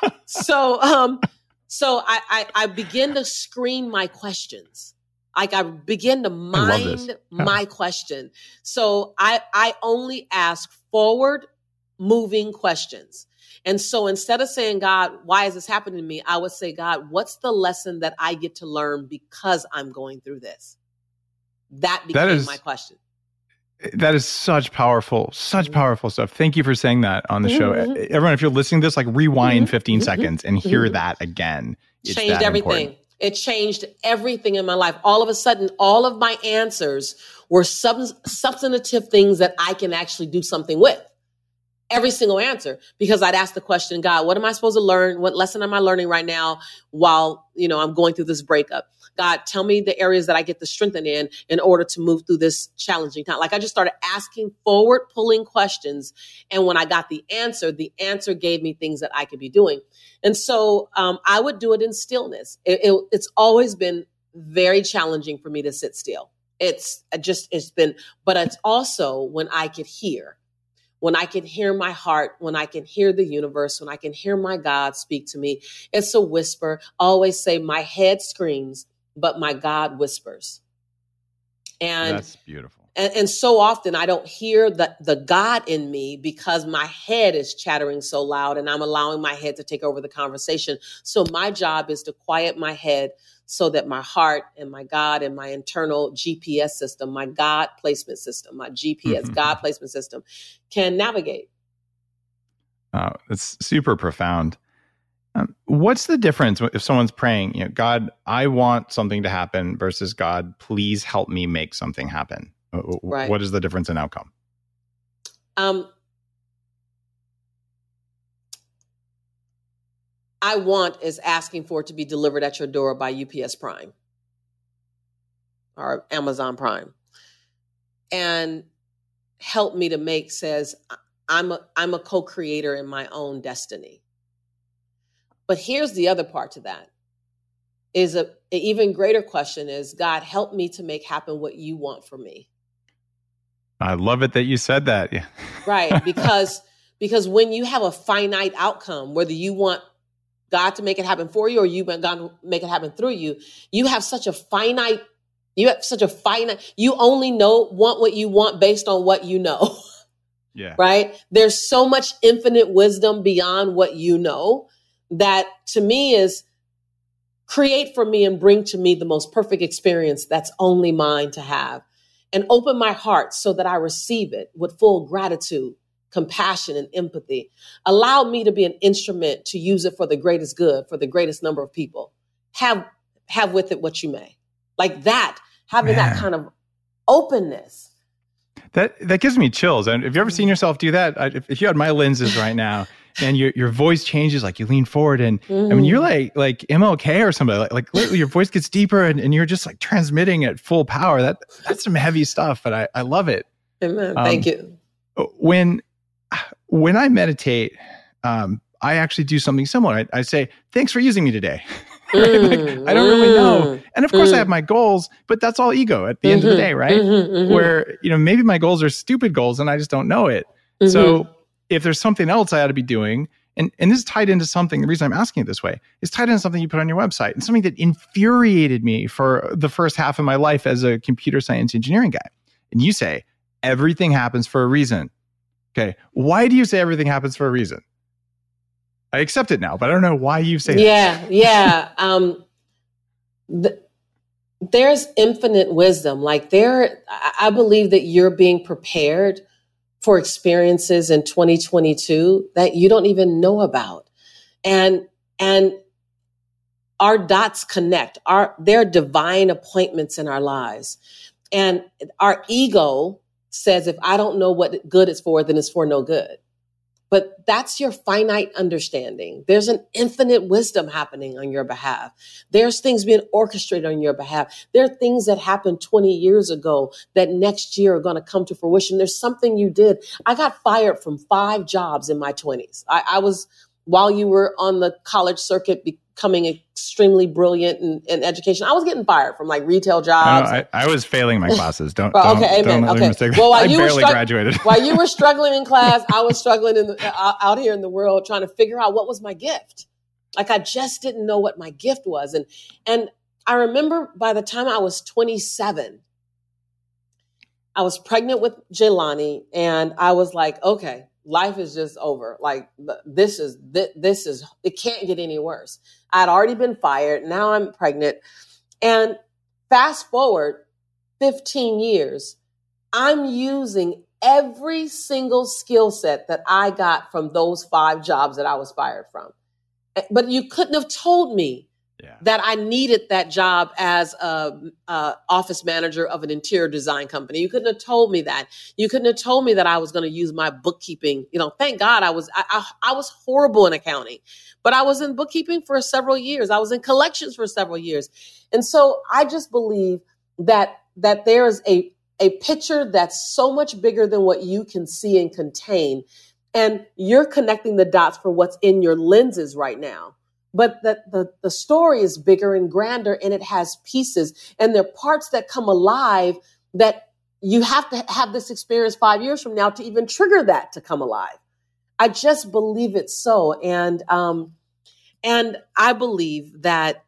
so, um, so I, I I begin to screen my questions. Like I begin to mind my question. So I I only ask forward moving questions. And so instead of saying, God, why is this happening to me? I would say, God, what's the lesson that I get to learn because I'm going through this? That became that is, my question. That is such powerful, such powerful stuff. Thank you for saying that on the show. Mm-hmm. Everyone, if you're listening to this, like rewind mm-hmm. fifteen mm-hmm. seconds and hear mm-hmm. that again. It's changed everything. Important. It changed everything in my life. All of a sudden, all of my answers were sub- substantive things that I can actually do something with. Every single answer, because I'd ask the question, God, what am I supposed to learn? What lesson am I learning right now while, you know, I'm going through this breakup? God, tell me the areas that I get to strengthen in in order to move through this challenging time. Like I just started asking forward pulling questions. And when I got the answer, the answer gave me things that I could be doing. And so um, I would do it in stillness. It, it, it's always been very challenging for me to sit still. It's just, it's been, but it's also when I could hear. When I can hear my heart, when I can hear the universe, when I can hear my God speak to me, it's a whisper. I always say my head screams, but my God whispers. And that's beautiful. And, and so often I don't hear the, the God in me because my head is chattering so loud and I'm allowing my head to take over the conversation. So my job is to quiet my head so that my heart and my God and my internal G P S system, my God placement system, my G P S, mm-hmm. God placement system can navigate. Oh, it's super profound. Um, what's the difference if someone's praying, you know, God, I want something to happen versus God, please help me make something happen? Right. What is the difference in outcome? Um, I want is asking for it to be delivered at your door by U P S Prime or Amazon Prime. And help me to make says, I'm a, I'm a co-creator in my own destiny. But here's the other part to that is a, an even greater question is, God, help me to make happen what you want for me. I love it that you said that. Yeah. Right. Because, because when you have a finite outcome, whether you want God to make it happen for you or you want God to make it happen through you, you have such a finite, you have such a finite, you only know, want what you want based on what you know. Yeah. Right. There's so much infinite wisdom beyond what you know that to me is create for me and bring to me the most perfect experience that's only mine to have. And open my heart so that I receive it with full gratitude, compassion, and empathy. Allow me to be an instrument to use it for the greatest good, for the greatest number of people. Have, have with it what you may. Like that, having Man. that kind of openness. That that gives me chills. And have you ever seen yourself do that? I, if, if you had my lenses right now and your your voice changes, like you lean forward and mm. I mean, you're like like M L K or somebody, like, like literally your voice gets deeper and, and you're just like transmitting at full power. That That's some heavy stuff, but I, I love it. Amen. Um, Thank you. When, when I meditate, um, I actually do something similar. I, I say, thanks for using me today. Right? Mm, like, I don't really know. And of course mm. I have my goals, but that's all ego at the mm-hmm, end of the day, right? Mm-hmm, mm-hmm. Where, you know, maybe my goals are stupid goals and I just don't know it. Mm-hmm. So if there's something else I ought to be doing, and, and this is tied into something, the reason I'm asking it this way, is tied into something you put on your website and something that infuriated me for the first half of my life as a computer science engineering guy. And you say, everything happens for a reason. Okay. Why do you say everything happens for a reason? I accept it now, but I don't know why you say yeah, that. Yeah. Um, th- there's infinite wisdom. Like there, I believe that you're being prepared for experiences in twenty twenty-two that you don't even know about. And, and our dots connect. Our, they're divine appointments in our lives. And our ego says, if I don't know what good is for, then it's for no good. But that's your finite understanding. There's an infinite wisdom happening on your behalf. There's things being orchestrated on your behalf. There are things that happened twenty years ago that next year are going to come to fruition. There's something you did. I got fired from five jobs in my twenties. I, I was, while you were on the college circuit, becoming extremely brilliant in, in education, I was getting fired from like retail jobs. I, know, I, I was failing my classes. Don't, well, don't, okay, amen. don't Okay. mistake. Well, while I you barely were stru- graduated. While you were struggling in class, I was struggling in the, uh, out here in the world trying to figure out what was my gift. Like I just didn't know what my gift was. And, and I remember by the time I was twenty-seven, I was pregnant with Jelani, and I was like, okay, life is just over. Like this is, this is, it can't get any worse. I'd already been fired. Now I'm pregnant. And fast forward fifteen years, I'm using every single skill set that I got from those five jobs that I was fired from. But you couldn't have told me yeah. that I needed that job as a, a office manager of an interior design company. You couldn't have told me that. You couldn't have told me that I was going to use my bookkeeping. You know, thank God I was I, I, I was horrible in accounting, but I was in bookkeeping for several years. I was in collections for several years, and so I just believe that that there is a a picture that's so much bigger than what you can see and contain, and you're connecting the dots for what's in your lenses right now. But the, the, the story is bigger and grander, and it has pieces, and there are parts that come alive that you have to have this experience five years from now to even trigger that to come alive. I just believe it so. And, um, and I believe that,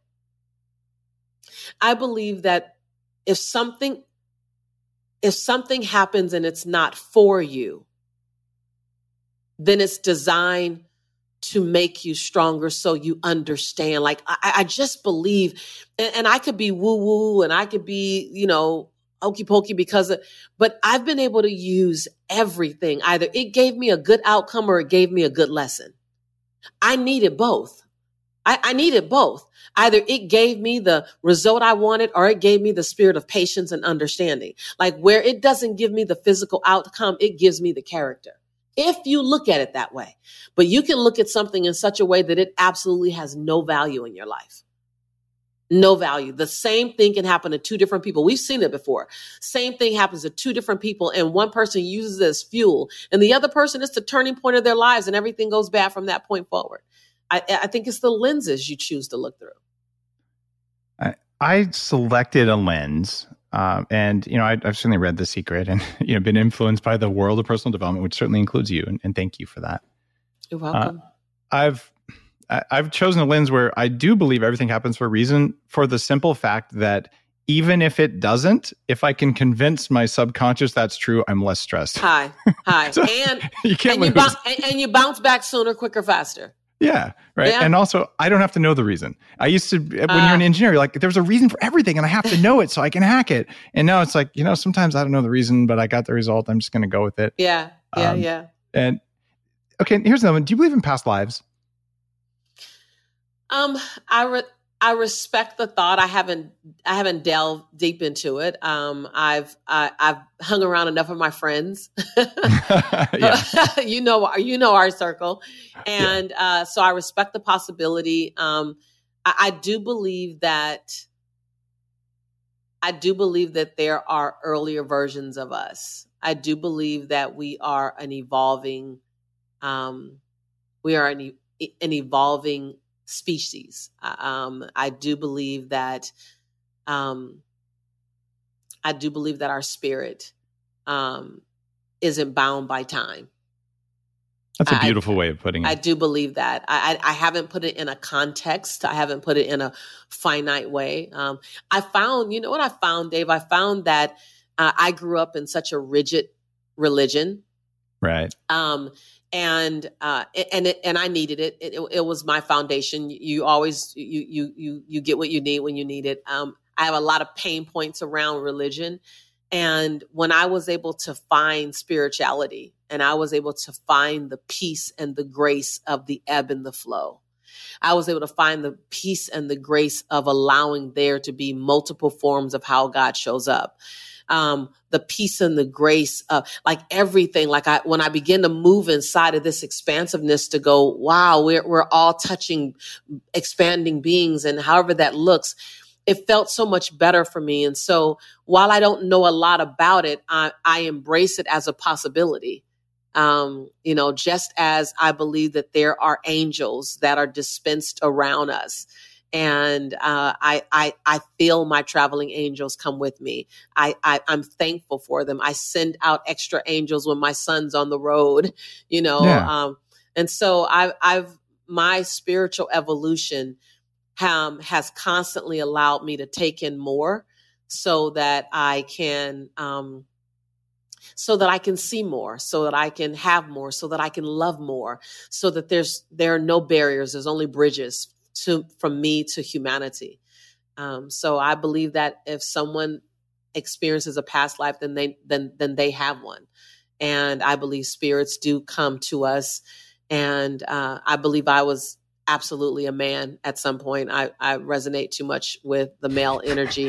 I believe that if something, if something happens and it's not for you, then it's designed to make you stronger so you understand. Like, I, I just believe, and, and I could be woo-woo and I could be, you know, hokey pokey because of, but I've been able to use everything. Either it gave me a good outcome or it gave me a good lesson. I needed both. I, I needed both. Either it gave me the result I wanted or it gave me the spirit of patience and understanding. Like where it doesn't give me the physical outcome, it gives me the character. If you look at it that way, but you can look at something in such a way that it absolutely has no value in your life. No value. The same thing can happen to two different people. We've seen it before. Same thing happens to two different people, and one person uses it as fuel, and the other person is the turning point of their lives, and everything goes bad from that point forward. I, I think it's the lenses you choose to look through. I, I selected a lens. Um, and, you know, I, I've certainly read The Secret and, you know, been influenced by the world of personal development, which certainly includes you. And, and thank you for that. You're welcome. Uh, I've, I've chosen a lens where I do believe everything happens for a reason, for the simple fact that even if it doesn't, if I can convince my subconscious that's true, I'm less stressed. Hi, hi. so and, you can't and, you bounce, and, and you bounce back sooner, quicker, faster. Yeah. Right. Yeah. And also, I don't have to know the reason. I used to, when uh, you're an engineer, you're like, there's a reason for everything and I have to know it so I can hack it. And now it's like, you know, sometimes I don't know the reason, but I got the result. I'm just going to go with it. Yeah. Yeah. Um, yeah. And okay, here's another one. Do you believe in past lives? Um, I, re- I respect the thought. I haven't, I haven't delved deep into it. Um, I've, I, I've hung around enough of my friends, you know, you know, our circle. And, yeah. uh, so I respect the possibility. Um, I, I do believe that, I do believe that there are earlier versions of us. I do believe that we are an evolving, um, we are an, an evolving species. Um, I do believe that, um, I do believe that our spirit, um, isn't bound by time. That's a beautiful I, way of putting it. I do believe that. I, I, I haven't put it in a context. I haven't put it in a finite way. Um, I found, you know what I found, Dave? I found that uh, I grew up in such a rigid religion Right. Um, and uh, and it, and I needed it. it. It was my foundation. You always you you you you get what you need when you need it. Um, I have a lot of pain points around religion, and when I was able to find spirituality, and I was able to find the peace and the grace of the ebb and the flow, I was able to find the peace and the grace of allowing there to be multiple forms of how God shows up. Um, the peace and the grace of like everything. Like I, when I begin to move inside of this expansiveness to go, wow, we're, we're all touching expanding beings, and however that looks, it felt so much better for me. And so while I don't know a lot about it, I, I embrace it as a possibility. Um, you know, just as I believe that there are angels that are dispensed around us. And uh, I, I I feel my traveling angels come with me. I, I I'm thankful for them. I send out extra angels when my son's on the road, you know. Yeah. Um, and so I've I've my spiritual evolution um, has constantly allowed me to take in more, so that I can um, so that I can see more, so that I can have more, so that I can love more, so that there's there are no barriers. There's only bridges to from me to humanity. Um, so I believe that if someone experiences a past life, then they then then they have one. And I believe spirits do come to us. And uh, I believe I was absolutely a man at some point. I, I resonate too much with the male energy.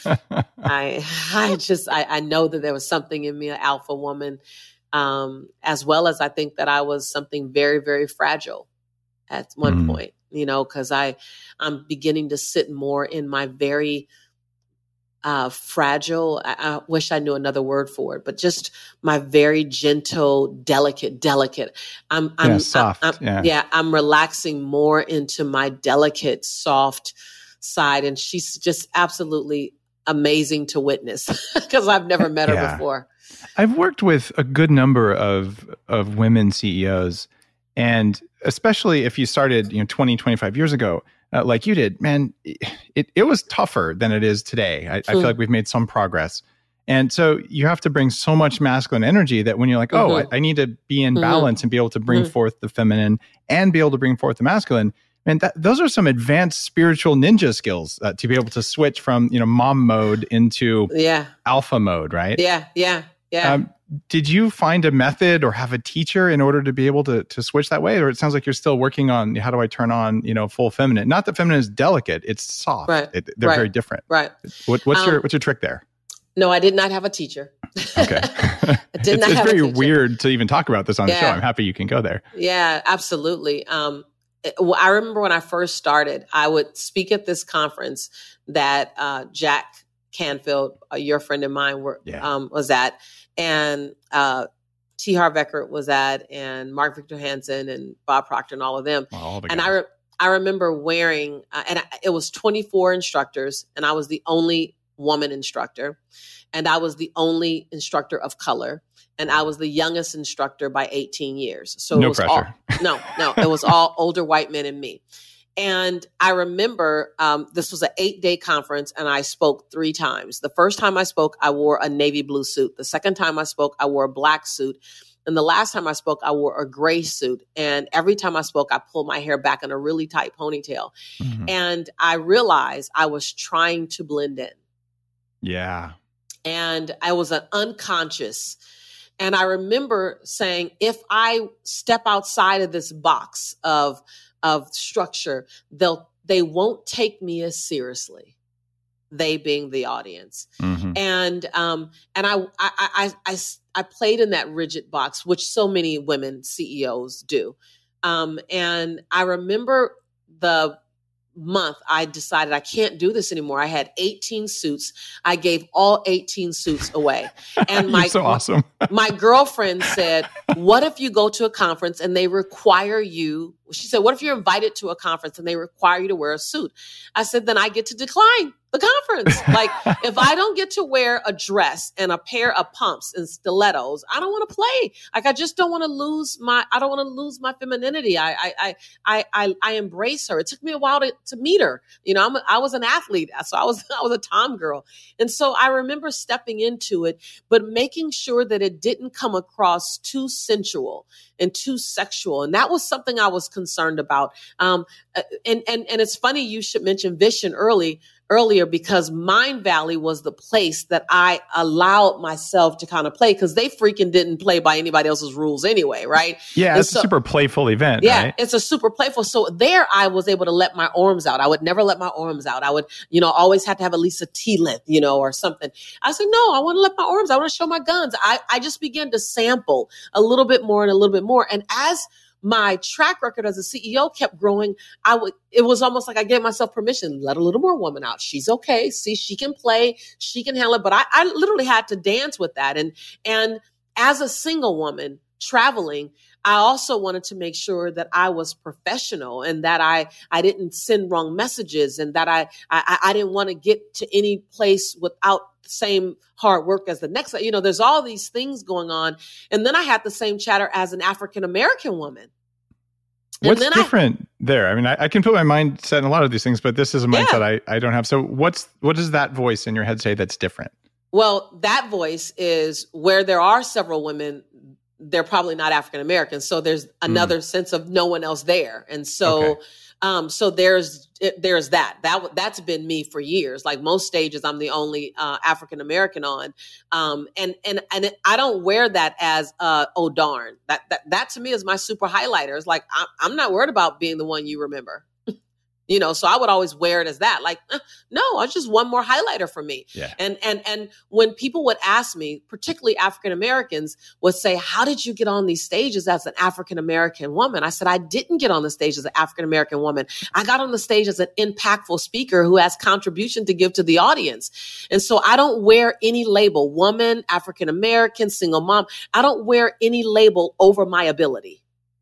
I I just I, I know that there was something in me, an alpha woman, um, as well as I think that I was something very, very fragile at one mm. point. You know, because I, I'm beginning to sit more in my very uh, fragile, I, I wish I knew another word for it, but just my very gentle, delicate, delicate. I'm, I'm, yeah, soft. I'm, I'm, yeah. yeah, I'm relaxing more into my delicate, soft side. And she's just absolutely amazing to witness because I've never met her yeah. before. I've worked with a good number of, of women C E Os. And especially if you started, you know, twenty, twenty-five years ago, uh, like you did, man, it, it was tougher than it is today. I, I feel like we've made some progress. And so you have to bring so much masculine energy that when you're like, oh, mm-hmm. I, I need to be in mm-hmm. balance and be able to bring mm-hmm. forth the feminine and be able to bring forth the masculine. And that, those are some advanced spiritual ninja skills uh, to be able to switch from, you know, mom mode into yeah. alpha mode, right? Yeah, yeah, yeah. Um, Did you find a method or have a teacher in order to be able to to switch that way? Or it sounds like you're still working on how do I turn on, you know, full feminine? Not that feminine is delicate; it's soft. Right. It, they're right. very different. Right. What, what's um, your what's your trick there? No, I did not have a teacher. Okay. I did it's not it's have very a teacher. weird to even talk about this on yeah. the show. I'm happy you can go there. Yeah, absolutely. Um, it, well, I remember when I first started, I would speak at this conference that uh, Jack Canfield, uh, your friend of mine, were, yeah. um, was at, and uh, T. Harv Eker was at, and Mark Victor Hansen and Bob Proctor and all of them. Well, all the and guys. I, re- I remember wearing, uh, and I, it was twenty-four instructors, and I was the only woman instructor, and I was the only instructor of color, and I was the youngest instructor by eighteen years. So no it was pressure. all, no, no, it was all older white men and me. And I remember um, this was an eight day conference, and I spoke three times. The first time I spoke, I wore a navy blue suit. The second time I spoke, I wore a black suit. And the last time I spoke, I wore a gray suit. And every time I spoke, I pulled my hair back in a really tight ponytail. Mm-hmm. And I realized I was trying to blend in. Yeah. And I was an unconscious. And I remember saying, if I step outside of this box of of structure, they'll, they won't take me as seriously, they being the audience. Mm-hmm. And, um, and I, I, I, I, I played in that rigid box, which so many women C E Os do. Um, and I remember the month I decided I can't do this anymore. I had eighteen suits. I gave all eighteen suits away. And my, You're so awesome. my girlfriend said, what if you go to a conference and they require you she said, what if you're invited to a conference and they require you to wear a suit? I said, then I get to decline the conference. Like, if I don't get to wear a dress and a pair of pumps and stilettos, I don't want to play. Like, I just don't want to lose my, I don't want to lose my femininity. I, I, I, I, I, I embrace her. It took me a while to, to meet her. You know, I'm a, I was an athlete. So I was, I was a tom girl. And so I remember stepping into it, but making sure that it didn't come across too sensual and too sexual. And that was something I was concerned about. Um, and, and, and it's funny you should mention Vision early, earlier, because Mind Valley was the place that I allowed myself to kind of play, because they freaking didn't play by anybody else's rules anyway, right? Yeah, and it's so, a super playful event, yeah, right? It's a super playful. So there I was able to let my arms out. I would never let my arms out. I would, you know, always have to have at least a T-length, you know, or something. I said, no, I want to let my arms out. I want to show my guns. I, I just began to sample a little bit more and a little bit more. And as my track record as a C E O kept growing, I would, it was almost like I gave myself permission, let a little more woman out. She's okay. See, she can play, she can handle it. But I, I literally had to dance with that. And, and as a single woman traveling, I also wanted to make sure that I was professional and that I, I didn't send wrong messages, and that I, I, I didn't want to get to any place without the same hard work as the next. You know, there's all these things going on. And then I had the same chatter as an African-American woman. And What's then different I, there? I mean, I, I can put my mindset in a lot of these things, but this is a mindset yeah. I, I don't have. So what's, what does that voice in your head say that's different? Well, that voice is where there are several women, they're probably not African-American. So there's another mm. sense of no one else there. And so, okay. um, so there's, there's that, that, that's been me for years. Like most stages, I'm the only, uh, African-American on. Um, and, and, and it, I don't wear that as, uh, oh darn, that, that, that to me is my super highlighter. It's like, I'm, I'm not worried about being the one you remember. You know, so I would always wear it as that, like, eh, no, it's just one more highlighter for me. Yeah. And, and, and when people would ask me, particularly African-Americans would say, how did you get on these stages as an African-American woman? I said, I didn't get on the stage as an African-American woman. I got on the stage as an impactful speaker who has contribution to give to the audience. And so I don't wear any label, woman, African-American, single mom. I don't wear any label over my ability.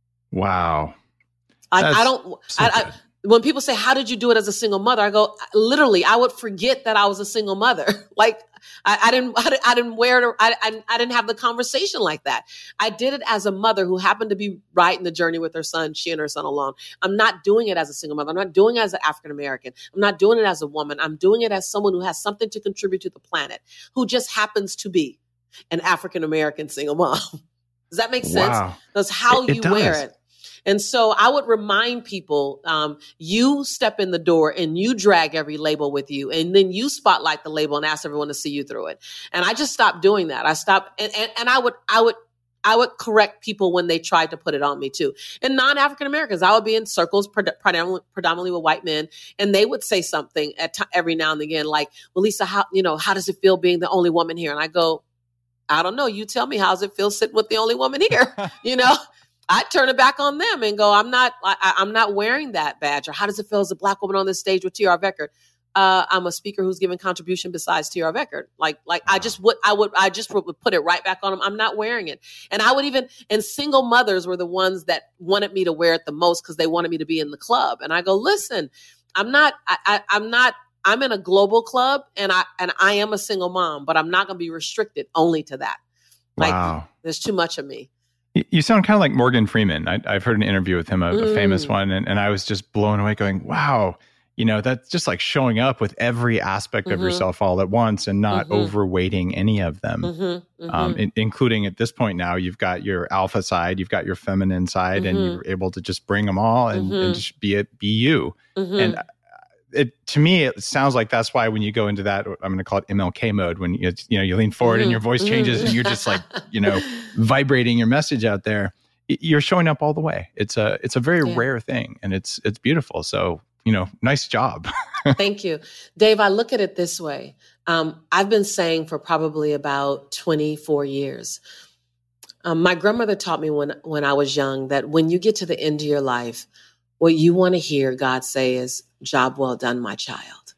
Wow. I, I don't, so I, I when people say, how did you do it as a single mother? I go, literally, I would forget that I was a single mother. Like I, I didn't, I, I didn't wear it. I, I, I didn't have the conversation like that. I did it as a mother who happened to be riding the journey with her son, she and her son alone. I'm not doing it as a single mother. I'm not doing it as an African-American. I'm not doing it as a woman. I'm doing it as someone who has something to contribute to the planet, who just happens to be an African-American single mom. Does that make sense? Wow. That's how it, it you does. wear it. And so I would remind people, um, you step in the door and you drag every label with you, and then you spotlight the label and ask everyone to see you through it. And I just stopped doing that. I stopped, and, and, and I would, I would, I would correct people when they tried to put it on me too. And non-African Americans, I would be in circles predominantly, predominantly with white men, and they would say something at t- every now and again, like, well, Lisa, how, you know, how does it feel being the only woman here? And I go, I don't know. You tell me, how does it feel sitting with the only woman here? You know? I turn it back on them and go, I'm not, I, I'm not wearing that badge. Or how does it feel as a Black woman on this stage with T R Veckert? Uh, I'm a speaker who's given contribution besides T R Veckert. Like, like I just would, I would, I just would put it right back on them. I'm not wearing it. And I would even, and single mothers were the ones that wanted me to wear it the most because they wanted me to be in the club. And I go, listen, I'm not, I, I, I'm not, I'm in a global club, and I, and I am a single mom, but I'm not going to be restricted only to that. Like, wow. There's too much of me. You sound kind of like Morgan Freeman. I, I've heard an interview with him, a, mm. a famous one, and, and I was just blown away going, wow, you know, that's just like showing up with every aspect mm-hmm. of yourself all at once and not mm-hmm. overweighting any of them, mm-hmm. Mm-hmm. Um, in, including at this point now, you've got your alpha side, you've got your feminine side, mm-hmm. and you're able to just bring them all and, mm-hmm. and just be it, be you. Mm-hmm. And it, to me, it sounds like that's why when you go into that, I'm going to call it M L K mode, when you, you know, you lean forward mm-hmm. and your voice changes mm-hmm. and you're just like, you know, vibrating your message out there. You're showing up all the way. It's a, it's a very yeah. rare thing, and it's, it's beautiful. So, you know, nice job. Thank you, Dave. I look at it this way. Um, I've been saying for probably about twenty-four years. Um, my grandmother taught me when, when I was young that when you get to the end of your life, what you want to hear God say is, job well done, my child.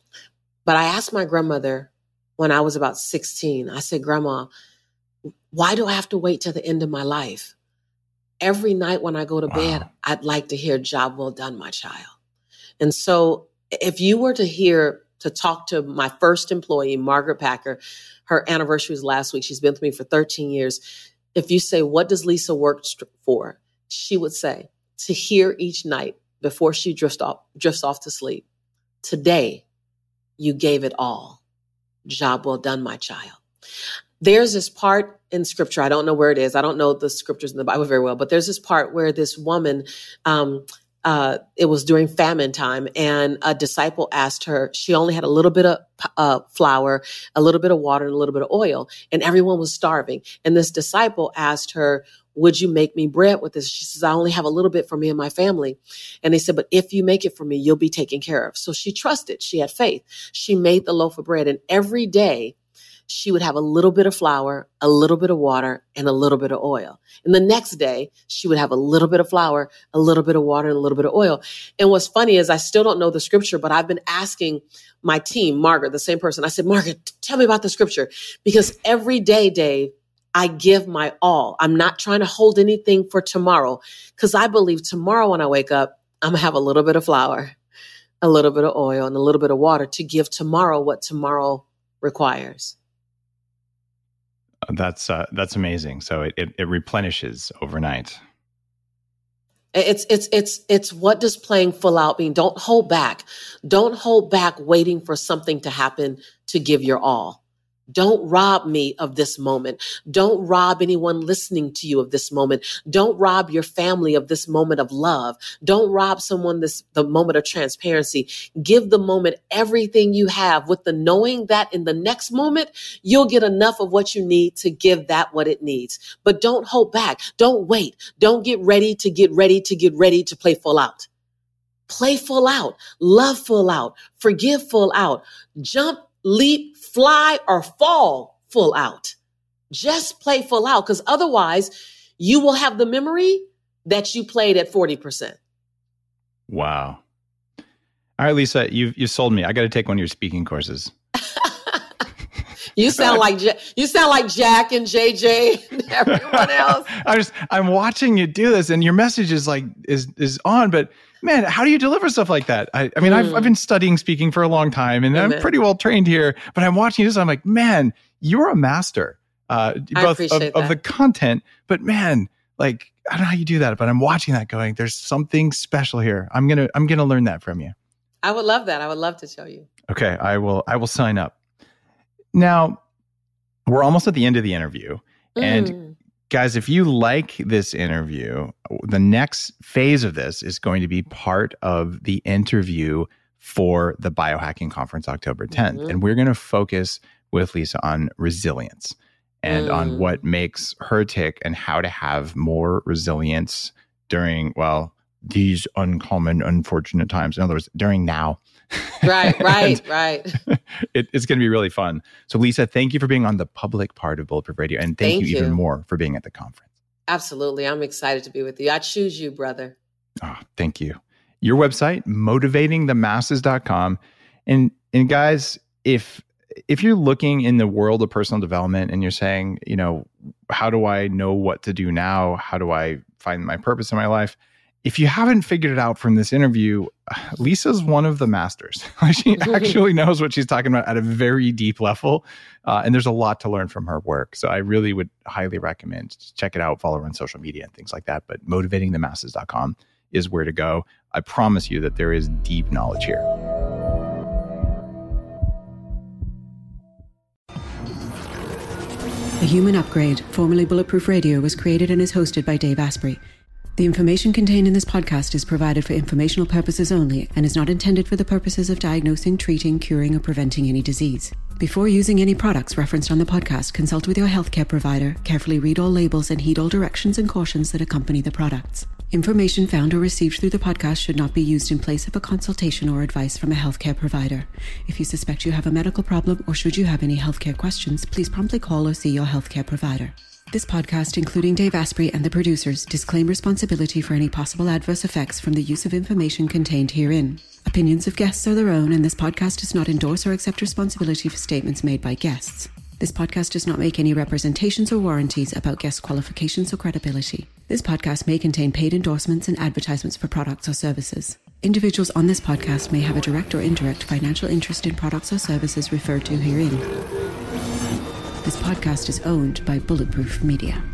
But I asked my grandmother when I was about sixteen, I said, Grandma, why do I have to wait till the end of my life? every night when I go to Wow. bed, I'd like to hear, job well done, my child. And so if you were to hear, to talk to my first employee, Margaret Packer, her anniversary was last week. She's been with me for thirteen years. If you say, what does Lisa work for? She would say, to hear each night before she drifts off, drifts off to sleep, today you gave it all. Job well done, my child. There's this part in scripture. I don't know where it is. I don't know the scriptures in the Bible very well, but there's this part where this woman, um, uh, it was during famine time, and a disciple asked her, she only had a little bit of uh, flour, a little bit of water, and a little bit of oil, and everyone was starving. And this disciple asked her, would you make me bread with this? She says, I only have a little bit for me and my family. And they said, but if you make it for me, you'll be taken care of. So she trusted. She had faith. She made the loaf of bread, and every day she would have a little bit of flour, a little bit of water, and a little bit of oil. And the next day, she would have a little bit of flour, a little bit of water, and a little bit of oil. And what's funny is I still don't know the scripture, but I've been asking my team, Margaret, the same person. I said, Margaret, tell me about the scripture. Because every day, Dave, I give my all. I'm not trying to hold anything for tomorrow, because I believe tomorrow when I wake up, I'm going to have a little bit of flour, a little bit of oil, and a little bit of water to give tomorrow what tomorrow requires. That's uh, that's amazing. So it, it, it replenishes overnight. It's it's it's it's what does playing full out mean? Don't hold back. Don't hold back waiting for something to happen to give your all. Don't rob me of this moment. Don't rob anyone listening to you of this moment. Don't rob your family of this moment of love. Don't rob someone this the moment of transparency. Give the moment everything you have, with the knowing that in the next moment, you'll get enough of what you need to give that what it needs. But don't hold back. Don't wait. Don't get ready to get ready to get ready to play full out. Play full out. Love full out. Forgive full out. Jump, leap, fly, or fall full out. Just play full out, because otherwise you will have the memory that you played at forty percent. Wow. All right, Lisa, you've, you've sold me. I got to take one of your speaking courses. You sound like you sound like Jack and J J and everyone else. I just I'm watching you do this, and your message is like is is on. But man, how do you deliver stuff like that? I, I mean, mm. I've I've been studying speaking for a long time, and Amen. I'm pretty well trained here. But I'm watching this, I'm like, man, you're a master, uh, both of, of the content. But man, like I don't know how you do that, but I'm watching that, going, there's something special here. I'm gonna I'm gonna learn that from you. I would love that. I would love to show you. Okay, I will. I will sign up. Now, we're almost at the end of the interview. And mm. guys, if you like this interview, the next phase of this is going to be part of the interview for the Biohacking Conference, October tenth. Mm-hmm. And we're going to focus with Lisa on resilience and mm. on what makes her tick and how to have more resilience during, well, these uncommon, unfortunate times. In other words, during now. Right, right, right. It, it's going to be really fun. So Lisa, thank you for being on the public part of Bulletproof Radio. And thank, thank you, you even more for being at the conference. Absolutely. I'm excited to be with you. I choose you, brother. Oh, thank you. Your website, motivating the masses dot com. And, and guys, if, if you're looking in the world of personal development and you're saying, you know, how do I know what to do now? How do I find my purpose in my life? If you haven't figured it out from this interview, Lisa's one of the masters. She actually knows what she's talking about at a very deep level. Uh, and there's a lot to learn from her work. So I really would highly recommend check it out, follow her on social media and things like that. But motivating the masses dot com is where to go. I promise you that there is deep knowledge here. The Human Upgrade, formerly Bulletproof Radio, was created and is hosted by Dave Asprey. The information contained in this podcast is provided for informational purposes only and is not intended for the purposes of diagnosing, treating, curing, or preventing any disease. Before using any products referenced on the podcast, consult with your healthcare provider, carefully read all labels, and heed all directions and cautions that accompany the products. Information found or received through the podcast should not be used in place of a consultation or advice from a healthcare provider. If you suspect you have a medical problem or should you have any healthcare questions, please promptly call or see your healthcare provider. This podcast, including Dave Asprey and the producers, disclaim responsibility for any possible adverse effects from the use of information contained herein. Opinions of guests are their own, and this podcast does not endorse or accept responsibility for statements made by guests. This podcast does not make any representations or warranties about guest qualifications or credibility. This podcast may contain paid endorsements and advertisements for products or services. Individuals on this podcast may have a direct or indirect financial interest in products or services referred to herein. This podcast is owned by Bulletproof Media.